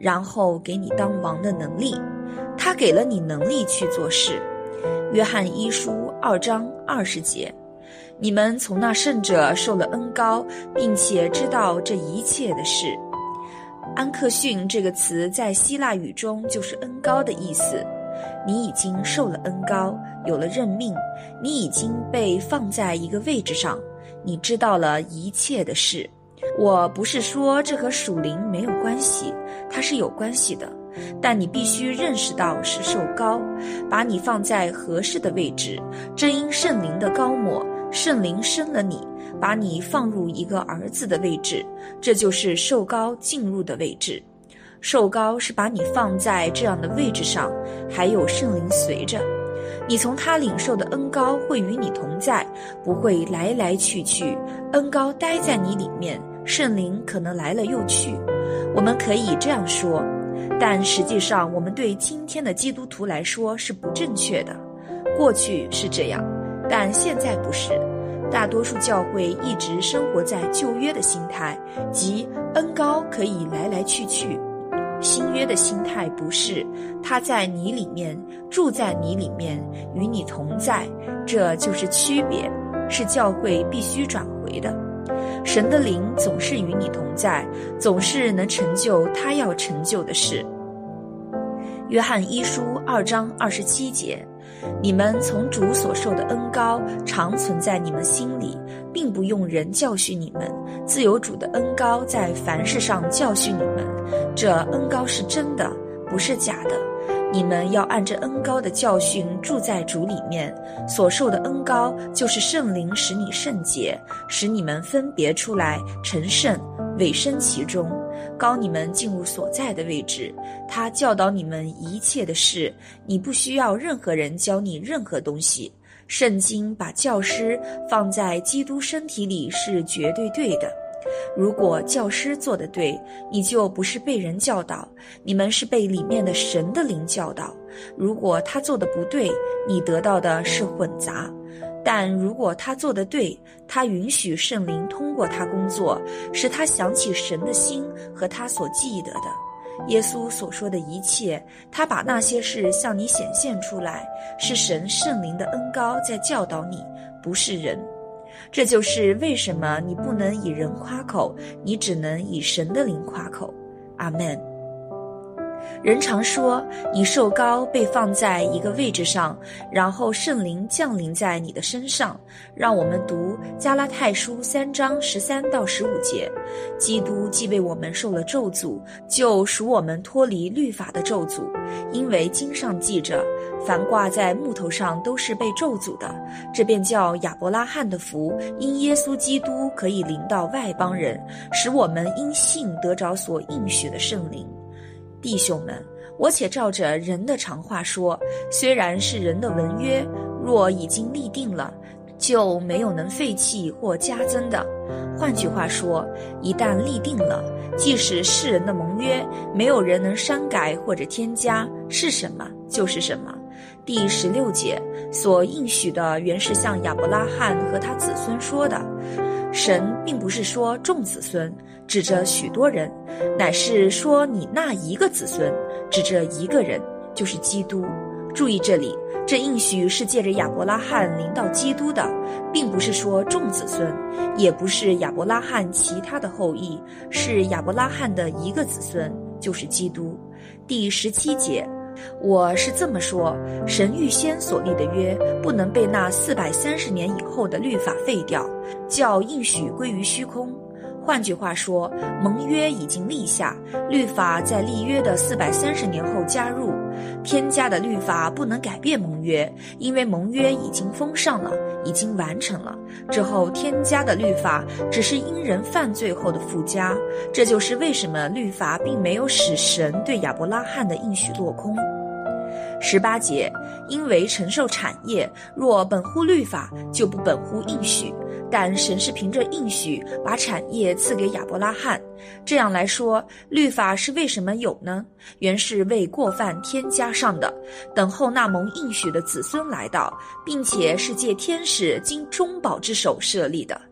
然后给你当王的能力，他给了你能力去做事。约翰一书二章二十节，你们从那圣者受了恩膏，并且知道这一切的事。安克训这个词在希腊语中就是恩膏的意思。你已经受了恩膏，有了任命，你已经被放在一个位置上，你知道了一切的事。我不是说这和属灵没有关系，它是有关系的，但你必须认识到是受膏，把你放在合适的位置，正因圣灵的膏抹，圣灵生了你，把你放入一个儿子的位置，这就是受膏进入的位置。受膏是把你放在这样的位置上，还有圣灵随着你，从他领受的恩膏会与你同在，不会来来去去，恩膏待在你里面，圣灵可能来了又去。我们可以这样说，但实际上我们对今天的基督徒来说是不正确的。过去是这样，但现在不是。大多数教会一直生活在旧约的心态，即恩膏可以来来去去。新约的心态不是，他在你里面，住在你里面，与你同在，这就是区别，是教会必须转回的。神的灵总是与你同在，总是能成就他要成就的事。约翰一书二章二十七节，你们从主所受的恩膏常存在你们心里，并不用人教训你们，自有主的恩膏在凡事上教训你们，这恩膏是真的，不是假的。你们要按着恩膏的教训住在主里面，所受的恩膏就是圣灵使你圣洁，使你们分别出来成圣，委身其中，膏你们进入所在的位置。他教导你们一切的事，你不需要任何人教你任何东西。圣经把教师放在基督身体里是绝对对的。如果教师做得对，你就不是被人教导，你们是被里面的神的灵教导。如果他做得不对，你得到的是混杂。但如果他做得对，他允许圣灵通过他工作，使他想起神的心和他所记得的。耶稣所说的一切，他把那些事向你显现出来，是神圣灵的恩膏在教导你，不是人。这就是为什么你不能以人夸口，你只能以神的灵夸口。阿们。人常说你受膏被放在一个位置上，然后圣灵降临在你的身上。让我们读加拉太书三章十三到十五节，基督既为我们受了咒诅，就赎我们脱离律法的咒诅。因为经上记着，凡挂在木头上都是被咒诅的，这便叫亚伯拉罕的福因耶稣基督可以临到外邦人，使我们因信得着所应许的圣灵。弟兄们，我且照着人的常话说，虽然是人的文约，若已经立定了，就没有能废弃或加增的。换句话说，一旦立定了，即使世人的盟约，没有人能删改或者添加，是什么就是什么。第十六节，所应许的原是向亚伯拉罕和他子孙说的。神并不是说众子孙，指着许多人，乃是说你那一个子孙，指着一个人，就是基督。注意这里，这应许是借着亚伯拉罕临到基督的，并不是说众子孙，也不是亚伯拉罕其他的后裔，是亚伯拉罕的一个子孙，就是基督。第十七节，我是这么说，神预先所立的约不能被那四百三十年以后的律法废掉，叫应许归于虚空。换句话说，盟约已经立下，律法在立约的四百三十年后加入。添加的律法不能改变盟约，因为盟约已经封上了，已经完成了。之后添加的律法只是因人犯罪后的附加，这就是为什么律法并没有使神对亚伯拉罕的应许落空。十八节，因为承受产业，若本乎律法，就不本乎应许。但神是凭着应许把产业赐给亚伯拉罕。这样来说，律法是为什么有呢？原是为过犯添加上的，等候那蒙应许的子孙来到，并且是借天使经中保之手设立的。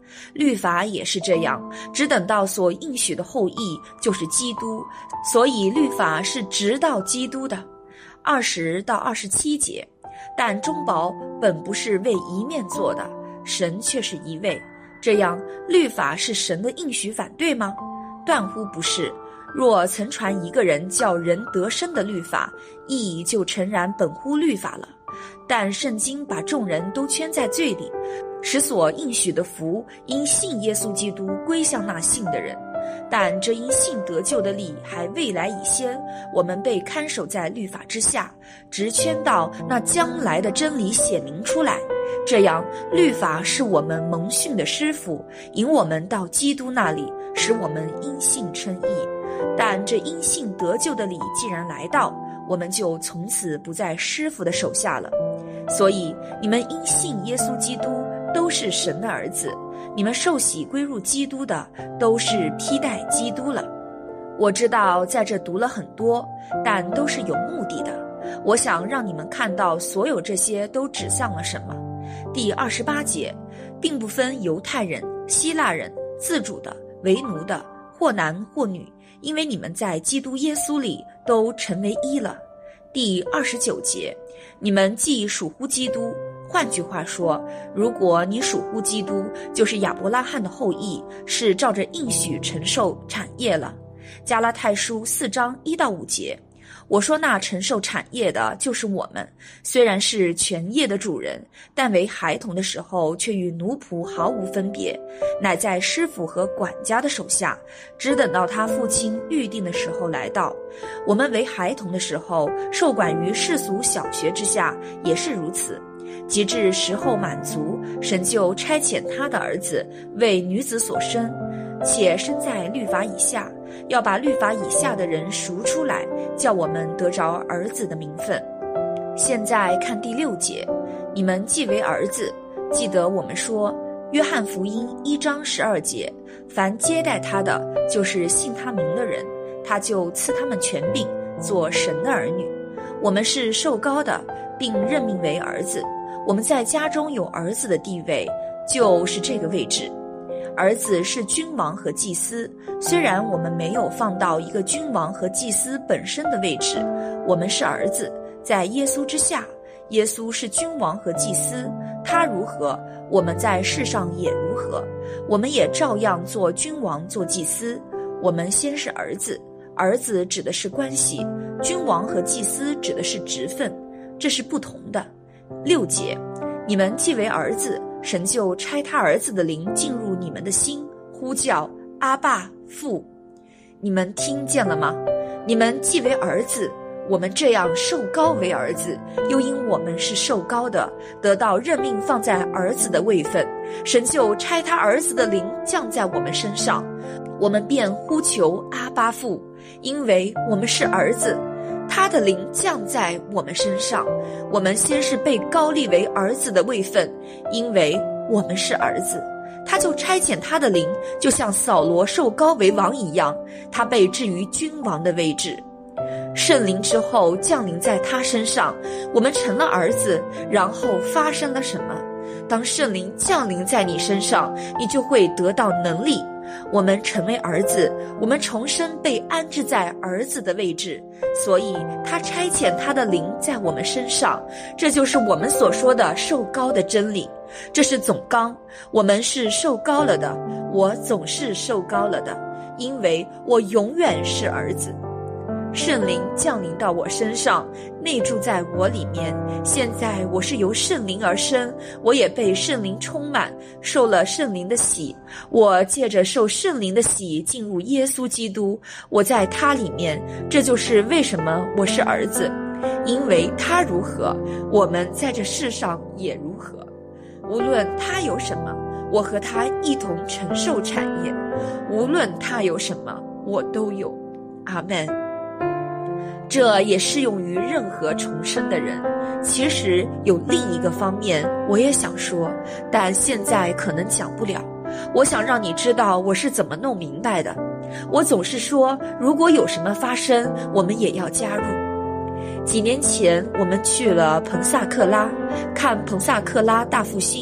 律法也是这样，只等到所应许的后裔，就是基督，所以律法是直到基督的。二十到二十七节，但中保本不是为一面做的，神却是一位，这样律法是神的应许反对吗？断乎不是。若曾传一个人叫人得生的律法，义就诚然本乎律法了。但圣经把众人都圈在罪里，使所应许的福因信耶稣基督归向那信的人。但这因信得救的理还未来以先，我们被看守在律法之下，直圈到那将来的真理显明出来。这样律法是我们蒙训的师傅，引我们到基督那里，使我们因信称义。但这因信得救的理既然来到，我们就从此不在师傅的手下了。所以你们因信耶稣基督都是神的儿子，你们受洗归入基督的都是披戴基督了。我知道在这读了很多，但都是有目的的。我想让你们看到所有这些都指向了什么。第二十八节，并不分犹太人、希腊人、自主的、为奴的，或男或女，因为你们在基督耶稣里都成为一了。第二十九节，你们既属乎基督，换句话说，如果你属乎基督，就是亚伯拉罕的后裔，是照着应许承受产业了。加拉太书四章一到五节，我说那承受产业的就是我们，虽然是全业的主人，但为孩童的时候却与奴仆毫无分别，乃在师傅和管家的手下，只等到他父亲预定的时候来到。我们为孩童的时候，受管于世俗小学之下，也是如此。及至时候满足，神就差遣他的儿子为女子所生，且生在律法以下，要把律法以下的人赎出来，叫我们得着儿子的名分。现在看第六节，你们既为儿子，记得我们说约翰福音一章十二节，凡接待他的，就是信他名的人，他就赐他们权柄，做神的儿女。我们是受膏的，并任命为儿子。我们在家中有儿子的地位，就是这个位置。儿子是君王和祭司，虽然我们没有放到一个君王和祭司本身的位置，我们是儿子，在耶稣之下。耶稣是君王和祭司，他如何，我们在世上也如何。我们也照样做君王，做祭司。我们先是儿子，儿子指的是关系，君王和祭司指的是职分，这是不同的。六节，你们既为儿子，神就差他儿子的灵进入你们的心，呼叫阿爸父。你们听见了吗？你们既为儿子，我们这样受膏为儿子，又因我们是受膏的，得到任命放在儿子的位分，神就差他儿子的灵降在我们身上，我们便呼求阿爸父。因为我们是儿子，他的灵降在我们身上，我们先是被膏立为儿子的位分，因为我们是儿子，他就差遣他的灵，就像扫罗受膏为王一样，他被置于君王的位置。圣灵之后降临在他身上，我们成了儿子。然后发生了什么？当圣灵降临在你身上，你就会得到能力。我们成为儿子，我们重生被安置在儿子的位置，所以他差遣他的灵在我们身上，这就是我们所说的受膏的真理。这是总纲，我们是受膏了的，我总是受膏了的，因为我永远是儿子。圣灵降临到我身上，内住在我里面。现在我是由圣灵而生，我也被圣灵充满，受了圣灵的洗。我借着受圣灵的洗进入耶稣基督，我在他里面。这就是为什么我是儿子，因为他如何，我们在这世上也如何。无论他有什么，我和他一同承受产业；无论他有什么，我都有。阿们。这也适用于任何重生的人。其实有另一个方面我也想说，但现在可能讲不了。我想让你知道我是怎么弄明白的。我总是说，如果有什么发生，我们也要加入。几年前我们去了彭萨克拉，看彭萨克拉大复兴。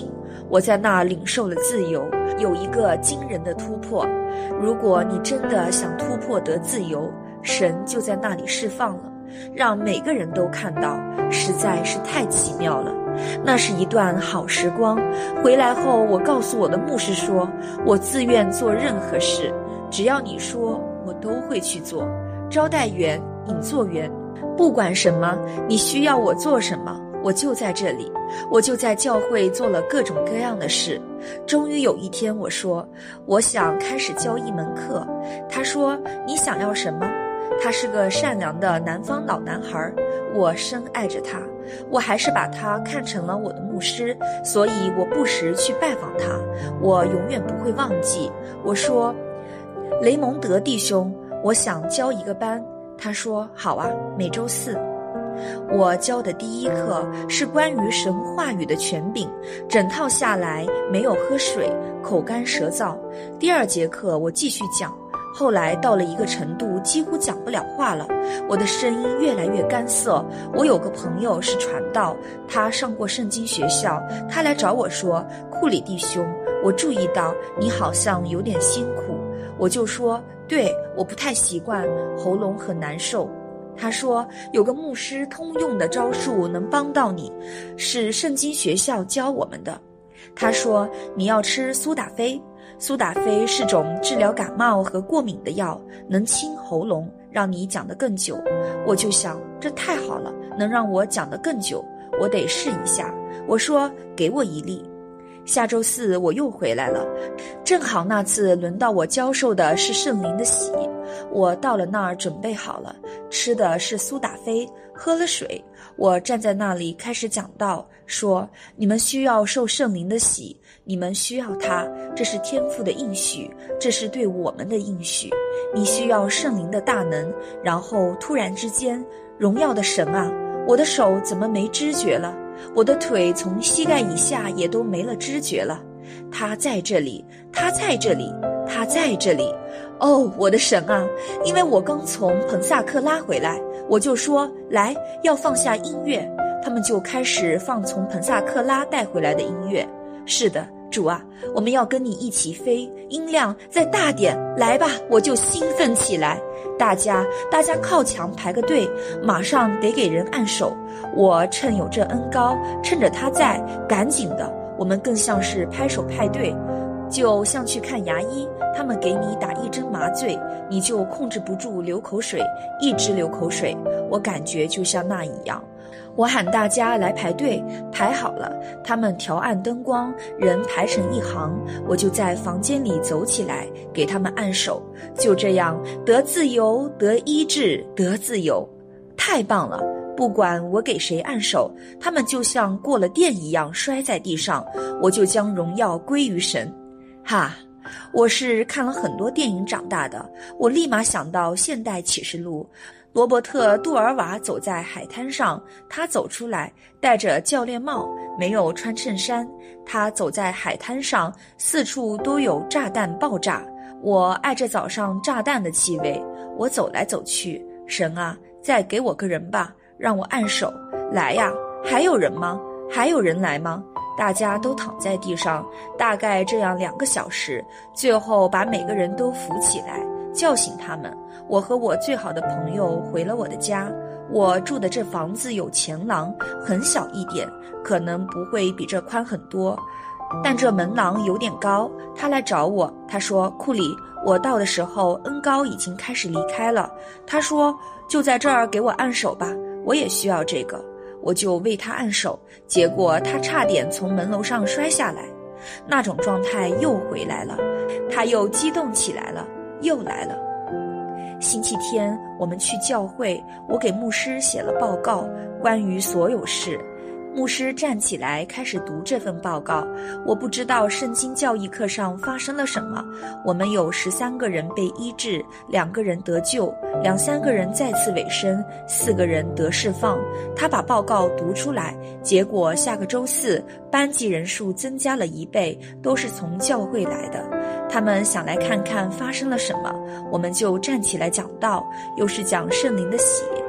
我在那领受了自由，有一个惊人的突破。如果你真的想突破得自由，神就在那里释放了，让每个人都看到，实在是太奇妙了。那是一段好时光。回来后，我告诉我的牧师说，我自愿做任何事，只要你说，我都会去做。招待员、引座员，不管什么，你需要我做什么，我就在这里。我就在教会做了各种各样的事。终于有一天，我说，我想开始教一门课。他说，你想要什么？他是个善良的南方老男孩，我深爱着他。我还是把他看成了我的牧师，所以我不时去拜访他。我永远不会忘记。我说，雷蒙德弟兄，我想教一个班。他说，好啊，每周四。我教的第一课是关于神话语的权柄，整套下来没有喝水，口干舌燥。第二节课我继续讲，后来到了一个程度，几乎讲不了话了，我的声音越来越干涩。我有个朋友是传道，他上过圣经学校，他来找我说，库里弟兄，我注意到你好像有点辛苦。我就说，对，我不太习惯，喉咙很难受。他说，有个牧师通用的招数能帮到你，是圣经学校教我们的。他说，你要吃苏打菲，苏打菲是种治疗感冒和过敏的药，能清喉咙，让你讲得更久。我就想，这太好了，能让我讲得更久，我得试一下。我说，给我一粒。下周四我又回来了，正好那次轮到我教授的是圣灵的洗。我到了那儿准备好了，吃的是苏打菲，喝了水。我站在那里开始讲道，说，你们需要受圣灵的洗，你们需要它，这是天父的应许，这是对我们的应许。你需要圣灵的大能。然后突然之间，荣耀的神啊，我的手怎么没知觉了？我的腿从膝盖以下也都没了知觉了。他在这里，他在这里，他在这里。哦，我的神啊，因为我刚从彭萨克拉回来，我就说，来，要放下音乐。他们就开始放从彭萨克拉带回来的音乐。是的，主啊，我们要跟你一起飞，音量再大点，来吧，我就兴奋起来。大家大家靠墙排个队，马上得给人按手。我趁有这恩膏，趁着他在，赶紧的，我们更像是拍手派对，就像去看牙医，他们给你打一针麻醉，你就控制不住流口水，一直流口水。我感觉就像那一样。我喊大家来排队，排好了，他们调暗灯光，人排成一行，我就在房间里走起来，给他们按手。就这样，得自由，得医治，得自由，太棒了！不管我给谁按手，他们就像过了电一样摔在地上，我就将荣耀归于神。哈！我是看了很多电影长大的，我立马想到现代启示录，罗伯特·杜尔瓦走在海滩上，他走出来，戴着教练帽，没有穿衬衫，他走在海滩上，四处都有炸弹爆炸。我爱着早上炸弹的气味，我走来走去，神啊，再给我个人吧，让我按手。来呀，还有人吗？还有人来吗？大家都躺在地上，大概这样两个小时，最后把每个人都扶起来，叫醒他们。我和我最好的朋友回了我的家。我住的这房子有前廊，很小一点，可能不会比这宽很多，但这门廊有点高。他来找我，他说，库里，我到的时候恩高已经开始离开了。他说，就在这儿给我按手吧，我也需要这个。我就为他按手，结果他差点从门楼上摔下来。那种状态又回来了，他又激动起来了，又来了。星期天我们去教会，我给牧师写了报告，关于所有事。牧师站起来开始读这份报告。我不知道圣经教义课上发生了什么。我们有十三个人被医治，两个人得救，两三个人再次委身，四个人得释放。他把报告读出来，结果下个周四班级人数增加了一倍，都是从教会来的。他们想来看看发生了什么，我们就站起来讲道，又是讲圣灵的喜，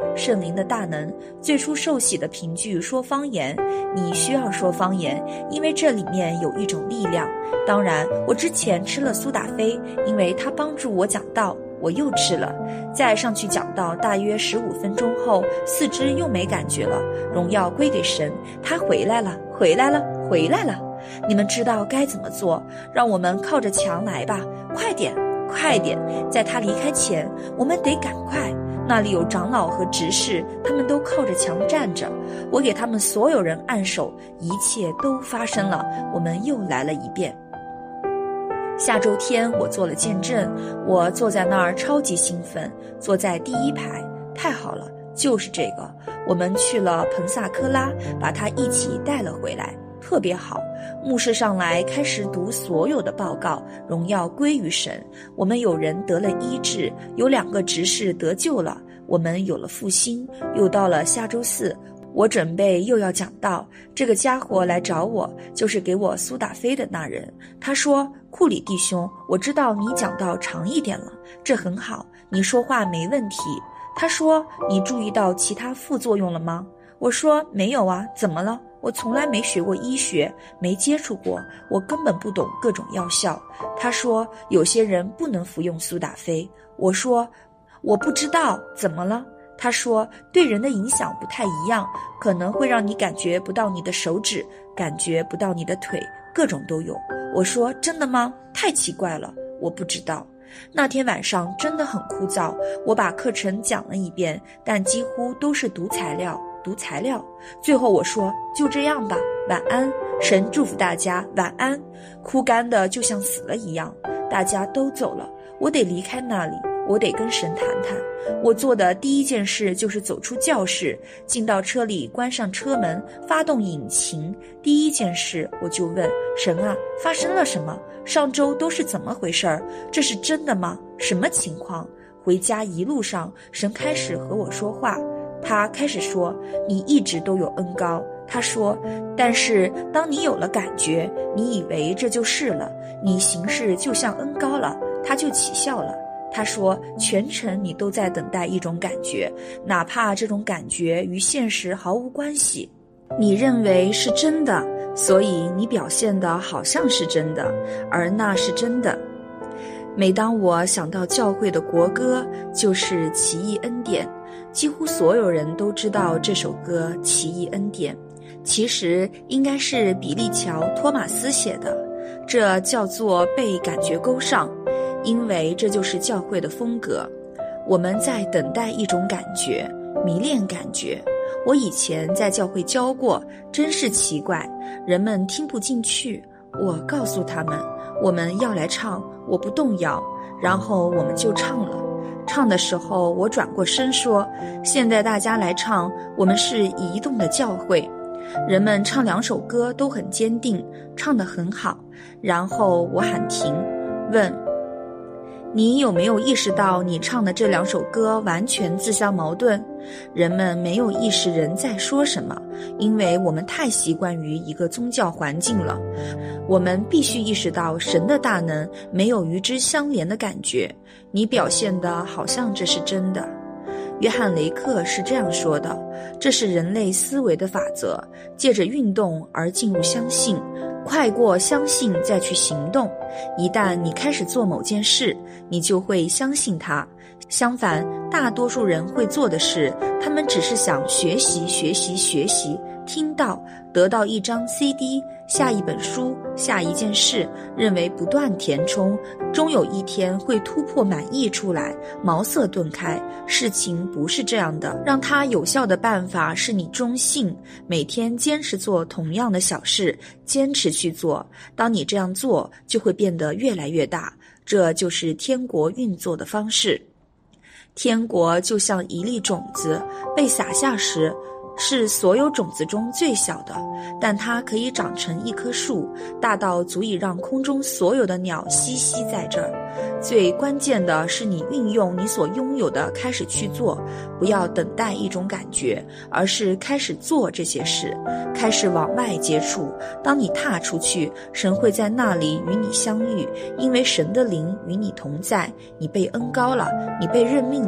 圣灵的大能。最初受洗的凭据说方言，你需要说方言，因为这里面有一种力量。当然，我之前吃了苏打菲，因为它帮助我讲道，我又吃了。再上去讲道，大约十五分钟后，四肢又没感觉了。荣耀归给神，他回来了，回来了，回来了。你们知道该怎么做？让我们靠着墙来吧，快点，快点！在他离开前，我们得赶快。那里有长老和执事，他们都靠着墙站着。我给他们所有人按手，一切都发生了。我们又来了一遍。下周天我做了见证，我坐在那儿超级兴奋，坐在第一排，太好了，就是这个。我们去了彭萨科拉，把他一起带了回来，特别好。牧师上来开始读所有的报告，荣耀归于神。我们有人得了医治，有两个执事得救了，我们有了复兴。又到了下周四，我准备又要讲道，这个家伙来找我，就是给我苏打菲的那人。他说，库里弟兄，我知道你讲道长一点了，这很好，你说话没问题。他说，你注意到其他副作用了吗？我说，没有啊，怎么了？我从来没学过医学，没接触过，我根本不懂各种药效。他说，有些人不能服用苏打菲。我说，我不知道，怎么了？他说，对人的影响不太一样，可能会让你感觉不到你的手指，感觉不到你的腿，各种都有。我说，真的吗？太奇怪了，我不知道。那天晚上真的很枯燥，我把课程讲了一遍，但几乎都是读材料读材料。最后我说，就这样吧，晚安，神祝福大家，晚安。枯干的就像死了一样，大家都走了，我得离开那里，我得跟神谈谈。我做的第一件事就是走出教室，进到车里，关上车门，发动引擎。第一件事我就问神啊，发生了什么？上周都是怎么回事儿？这是真的吗？什么情况？回家一路上，神开始和我说话。他开始说，你一直都有恩膏。他说，但是当你有了感觉，你以为这就是了，你行事就像恩膏了，他就起效了。他说，全程你都在等待一种感觉，哪怕这种感觉与现实毫无关系，你认为是真的，所以你表现得好像是真的，而那是真的。每当我想到教会的国歌就是奇异恩典，几乎所有人都知道这首歌奇异恩典，其实应该是比利乔托马斯写的，这叫做被感觉勾上，因为这就是教会的风格。我们在等待一种感觉，迷恋感觉。我以前在教会教过，真是奇怪，人们听不进去。我告诉他们，我们要来唱，我不动摇，然后我们就唱了。唱的时候，我转过身说，现在大家来唱，我们是移动的教会。人们唱两首歌都很坚定，唱得很好。然后我喊停，问，你有没有意识到你唱的这两首歌完全自相矛盾？人们没有意识人在说什么，因为我们太习惯于一个宗教环境了。我们必须意识到神的大能没有与之相连的感觉。你表现得好像这是真的。约翰雷克是这样说的，这是人类思维的法则，借着运动而进入相信，快过相信再去行动。一旦你开始做某件事，你就会相信它。相反，大多数人会做的是，他们只是想学习学习学习，听到，得到一张 C D， 下一本书，下一件事，认为不断填充，终有一天会突破满意出来，茅塞顿开。事情不是这样的，让它有效的办法是你忠信，每天坚持做同样的小事，坚持去做。当你这样做，就会变得越来越大，这就是天国运作的方式。天国就像一粒种子，被撒下时是所有种子中最小的，但它可以长成一棵树，大到足以让空中所有的鸟栖息在这儿。最关键的是你运用你所拥有的开始去做，不要等待一种感觉，而是开始做这些事，开始往外接触。当你踏出去，神会在那里与你相遇，因为神的灵与你同在，你被恩膏了，你被任命了，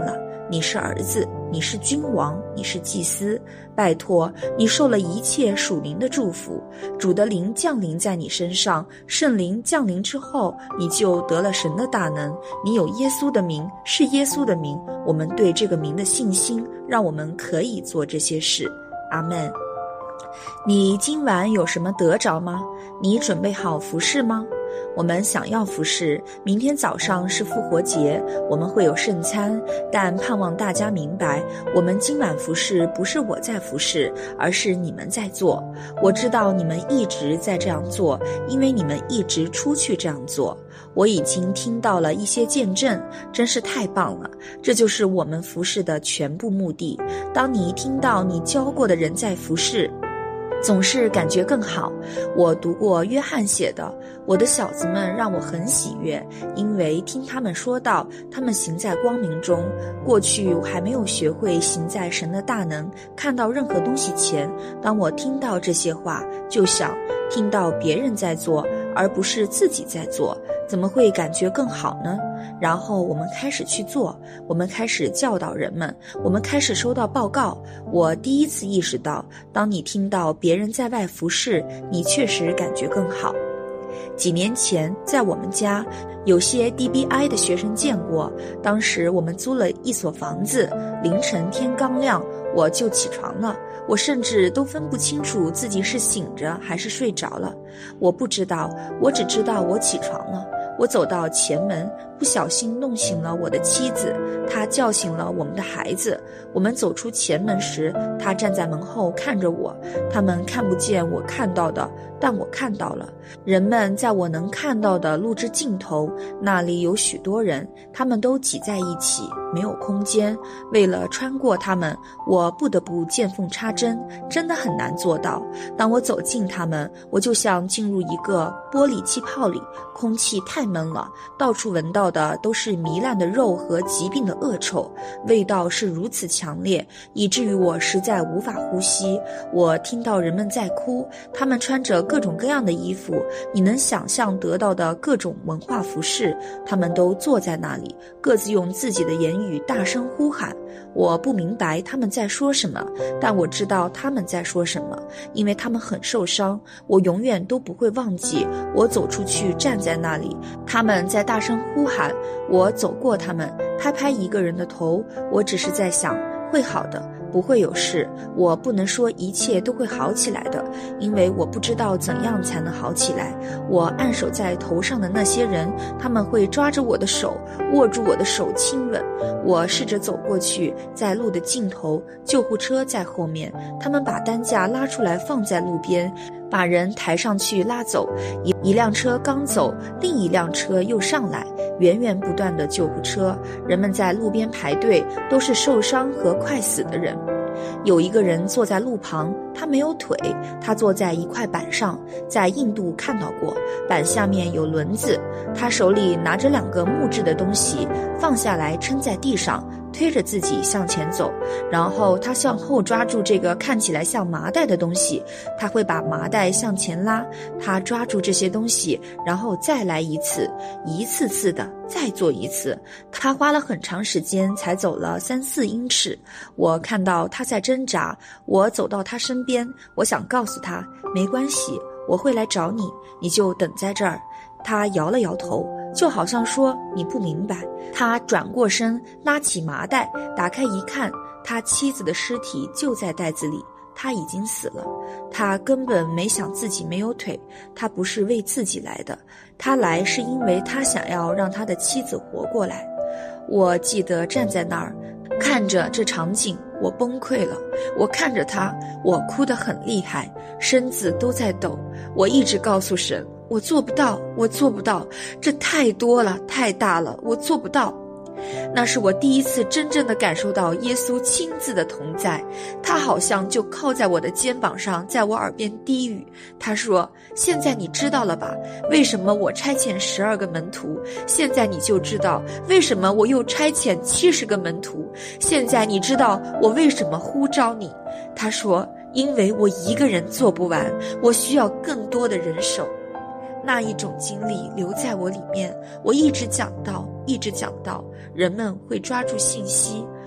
你是儿子，你是君王，你是祭司。拜托，你受了一切属灵的祝福，主的灵降临在你身上，圣灵降临之后，你就得了神的大能。你有耶稣的名，是耶稣的名，我们对这个名的信心，让我们可以做这些事。阿们。你今晚有什么得着吗？你准备好服侍吗？我们想要服侍，明天早上是复活节，我们会有圣餐，但盼望大家明白，我们今晚服侍不是我在服侍，而是你们在做。我知道你们一直在这样做，因为你们一直出去这样做。我已经听到了一些见证，真是太棒了。这就是我们服侍的全部目的。当你听到你教过的人在服侍，总是感觉更好。我读过约翰写的，我的小子们让我很喜悦，因为听他们说道，他们行在光明中。过去我还没有学会行在神的大能看到任何东西前，当我听到这些话，就想听到别人在做，而不是自己在做，怎么会感觉更好呢？然后我们开始去做，我们开始教导人们，我们开始收到报告。我第一次意识到，当你听到别人在外服侍，你确实感觉更好。几年前，在我们家，有些 D B I 的学生见过。当时我们租了一所房子，凌晨天刚亮，我就起床了。我甚至都分不清楚自己是醒着还是睡着了。我不知道，我只知道我起床了。我走到前门，不小心弄醒了我的妻子，她叫醒了我们的孩子。我们走出前门时，她站在门后看着我。他们看不见我看到的，但我看到了。人们在我能看到的路之尽头，那里有许多人，他们都挤在一起，没有空间。为了穿过他们，我不得不见缝插针，真的很难做到。当我走近他们，我就像进入一个玻璃气泡里，空气太闷了，到处闻到的都是糜烂的肉和疾病的恶臭，味道是如此强烈，以至于我实在无法呼吸。我听到人们在哭，他们穿着各种各样的衣服，你能想象得到的各种文化服饰，他们都坐在那里，各自用自己的言语大声呼喊。我不明白他们在说什么，但我知道他们在说什么，因为他们很受伤。我永远都不会忘记，我走出去站在那里，他们在大声呼喊，我走过他们，拍拍一个人的头。我只是在想，会好的，不会有事。我不能说一切都会好起来的，因为我不知道怎样才能好起来。我按手在头上的那些人，他们会抓着我的手，握住我的手亲吻。我试着走过去，在路的尽头，救护车在后面，他们把担架拉出来放在路边，把人抬上去拉走。一一辆车刚走，另一辆车又上来，源源不断的救护车，人们在路边排队，都是受伤和快死的人。有一个人坐在路旁，他没有腿，他坐在一块板上，在印度看到过，板下面有轮子，他手里拿着两个木质的东西，放下来撑在地上，推着自己向前走，然后他向后抓住这个看起来像麻袋的东西，他会把麻袋向前拉，他抓住这些东西，然后再来一次，一次次的再做一次。他花了很长时间才走了三四英尺。我看到他在挣扎，我走到他身边，我想告诉他，没关系，我会来找你，你就等在这儿。他摇了摇头，就好像说你不明白。他转过身，拉起麻袋，打开一看，他妻子的尸体就在袋子里，他已经死了。他根本没想自己没有腿，他不是为自己来的，他来是因为他想要让他的妻子活过来。我记得站在那儿看着这场景，我崩溃了。我看着他，我哭得很厉害，身子都在抖。我一直告诉神，我做不到，我做不到，这太多了，太大了，我做不到。那是我第一次真正的感受到耶稣亲自的同在，他好像就靠在我的肩膀上，在我耳边低语。他说，现在你知道了吧，为什么我差遣十二个门徒，现在你就知道为什么我又差遣七十个门徒，现在你知道我为什么呼召你。他说，因为我一个人做不完，我需要更多的人手。那一种经历留在我里面，我一直讲到一直讲到，人们会抓住信息。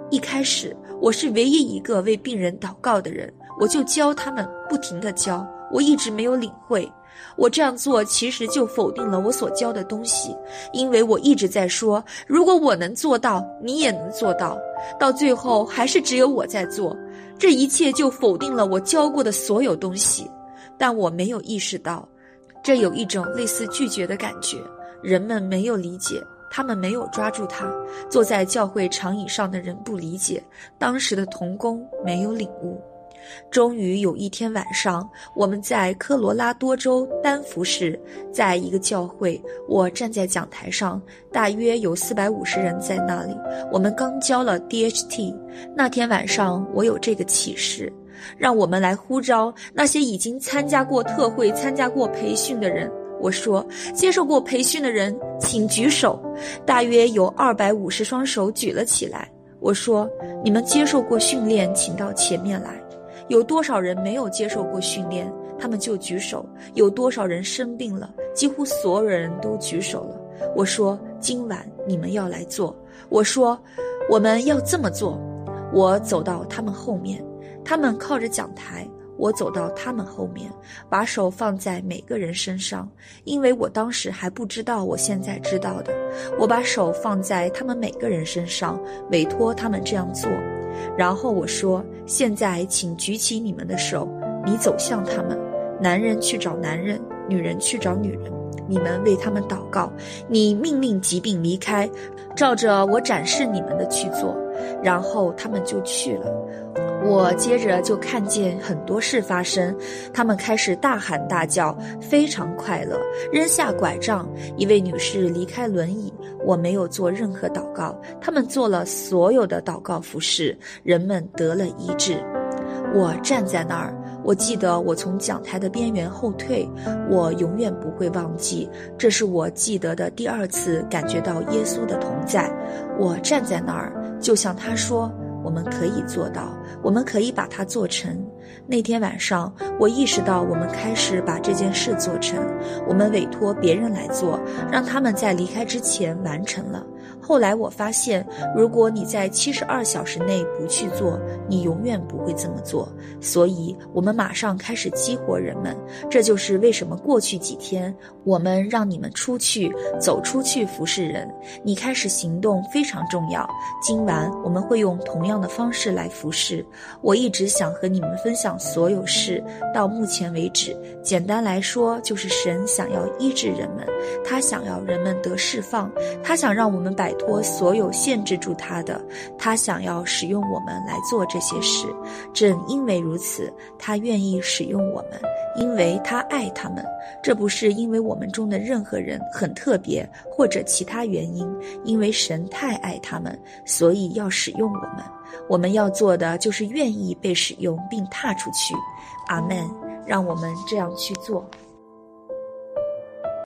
一开始我是唯一一个为病人祷告的人，我就教他们，不停地教，我一直没有领会。我这样做其实就否定了我所教的东西，因为我一直在说，如果我能做到，你也能做到，到最后还是只有我在做，这一切就否定了我教过的所有东西。但我没有意识到，这有一种类似拒绝的感觉，人们没有理解，他们没有抓住它，坐在教会长椅上的人不理解，当时的同工没有领悟。终于有一天晚上，我们在科罗拉多州丹佛市，在一个教会，我站在讲台上，大约有四百五十人在那里，我们刚教了 D H T。 那天晚上我有这个启示，让我们来呼召那些已经参加过特会、参加过培训的人。我说，接受过培训的人请举手。大约有二百五十双手举了起来。我说，你们接受过训练请到前面来。有多少人没有接受过训练，他们就举手。有多少人生病了，几乎所有人都举手了。我说，今晚你们要来做。我说，我们要这么做。我走到他们后面，他们靠着讲台，我走到他们后面，把手放在每个人身上，因为我当时还不知道我现在知道的。我把手放在他们每个人身上，委托他们这样做。然后我说，现在请举起你们的手，你走向他们，男人去找男人，女人去找女人，你们为他们祷告，你命令疾病离开，照着我展示你们的去做。然后他们就去了。我接着就看见很多事发生，他们开始大喊大叫，非常快乐，扔下拐杖。一位女士离开轮椅，我没有做任何祷告，他们做了所有的祷告服事，人们得了医治。我站在那儿，我记得我从讲台的边缘后退，我永远不会忘记，这是我记得的第二次感觉到耶稣的同在。我站在那儿，就像他说，我们可以做到，我们可以把它做成。那天晚上，我意识到我们开始把这件事做成，我们委托别人来做，让他们在离开之前完成了。后来我发现，如果你在七十二小时内不去做，你永远不会这么做。所以我们马上开始激活人们，这就是为什么过去几天我们让你们出去，走出去服侍人。你开始行动非常重要。今晚我们会用同样的方式来服侍。我一直想和你们分享所有事，到目前为止，简单来说，就是神想要医治人们，他想要人们得释放，他想让我们摆脱所有限制住他的，他想要使用我们来做这些事。正因为如此，他愿意使用我们，因为他爱他们。这不是因为我们中的任何人很特别或者其他原因，因为神太爱他们，所以要使用我们。我们要做的就是愿意被使用并踏出去。阿们。让我们这样去做。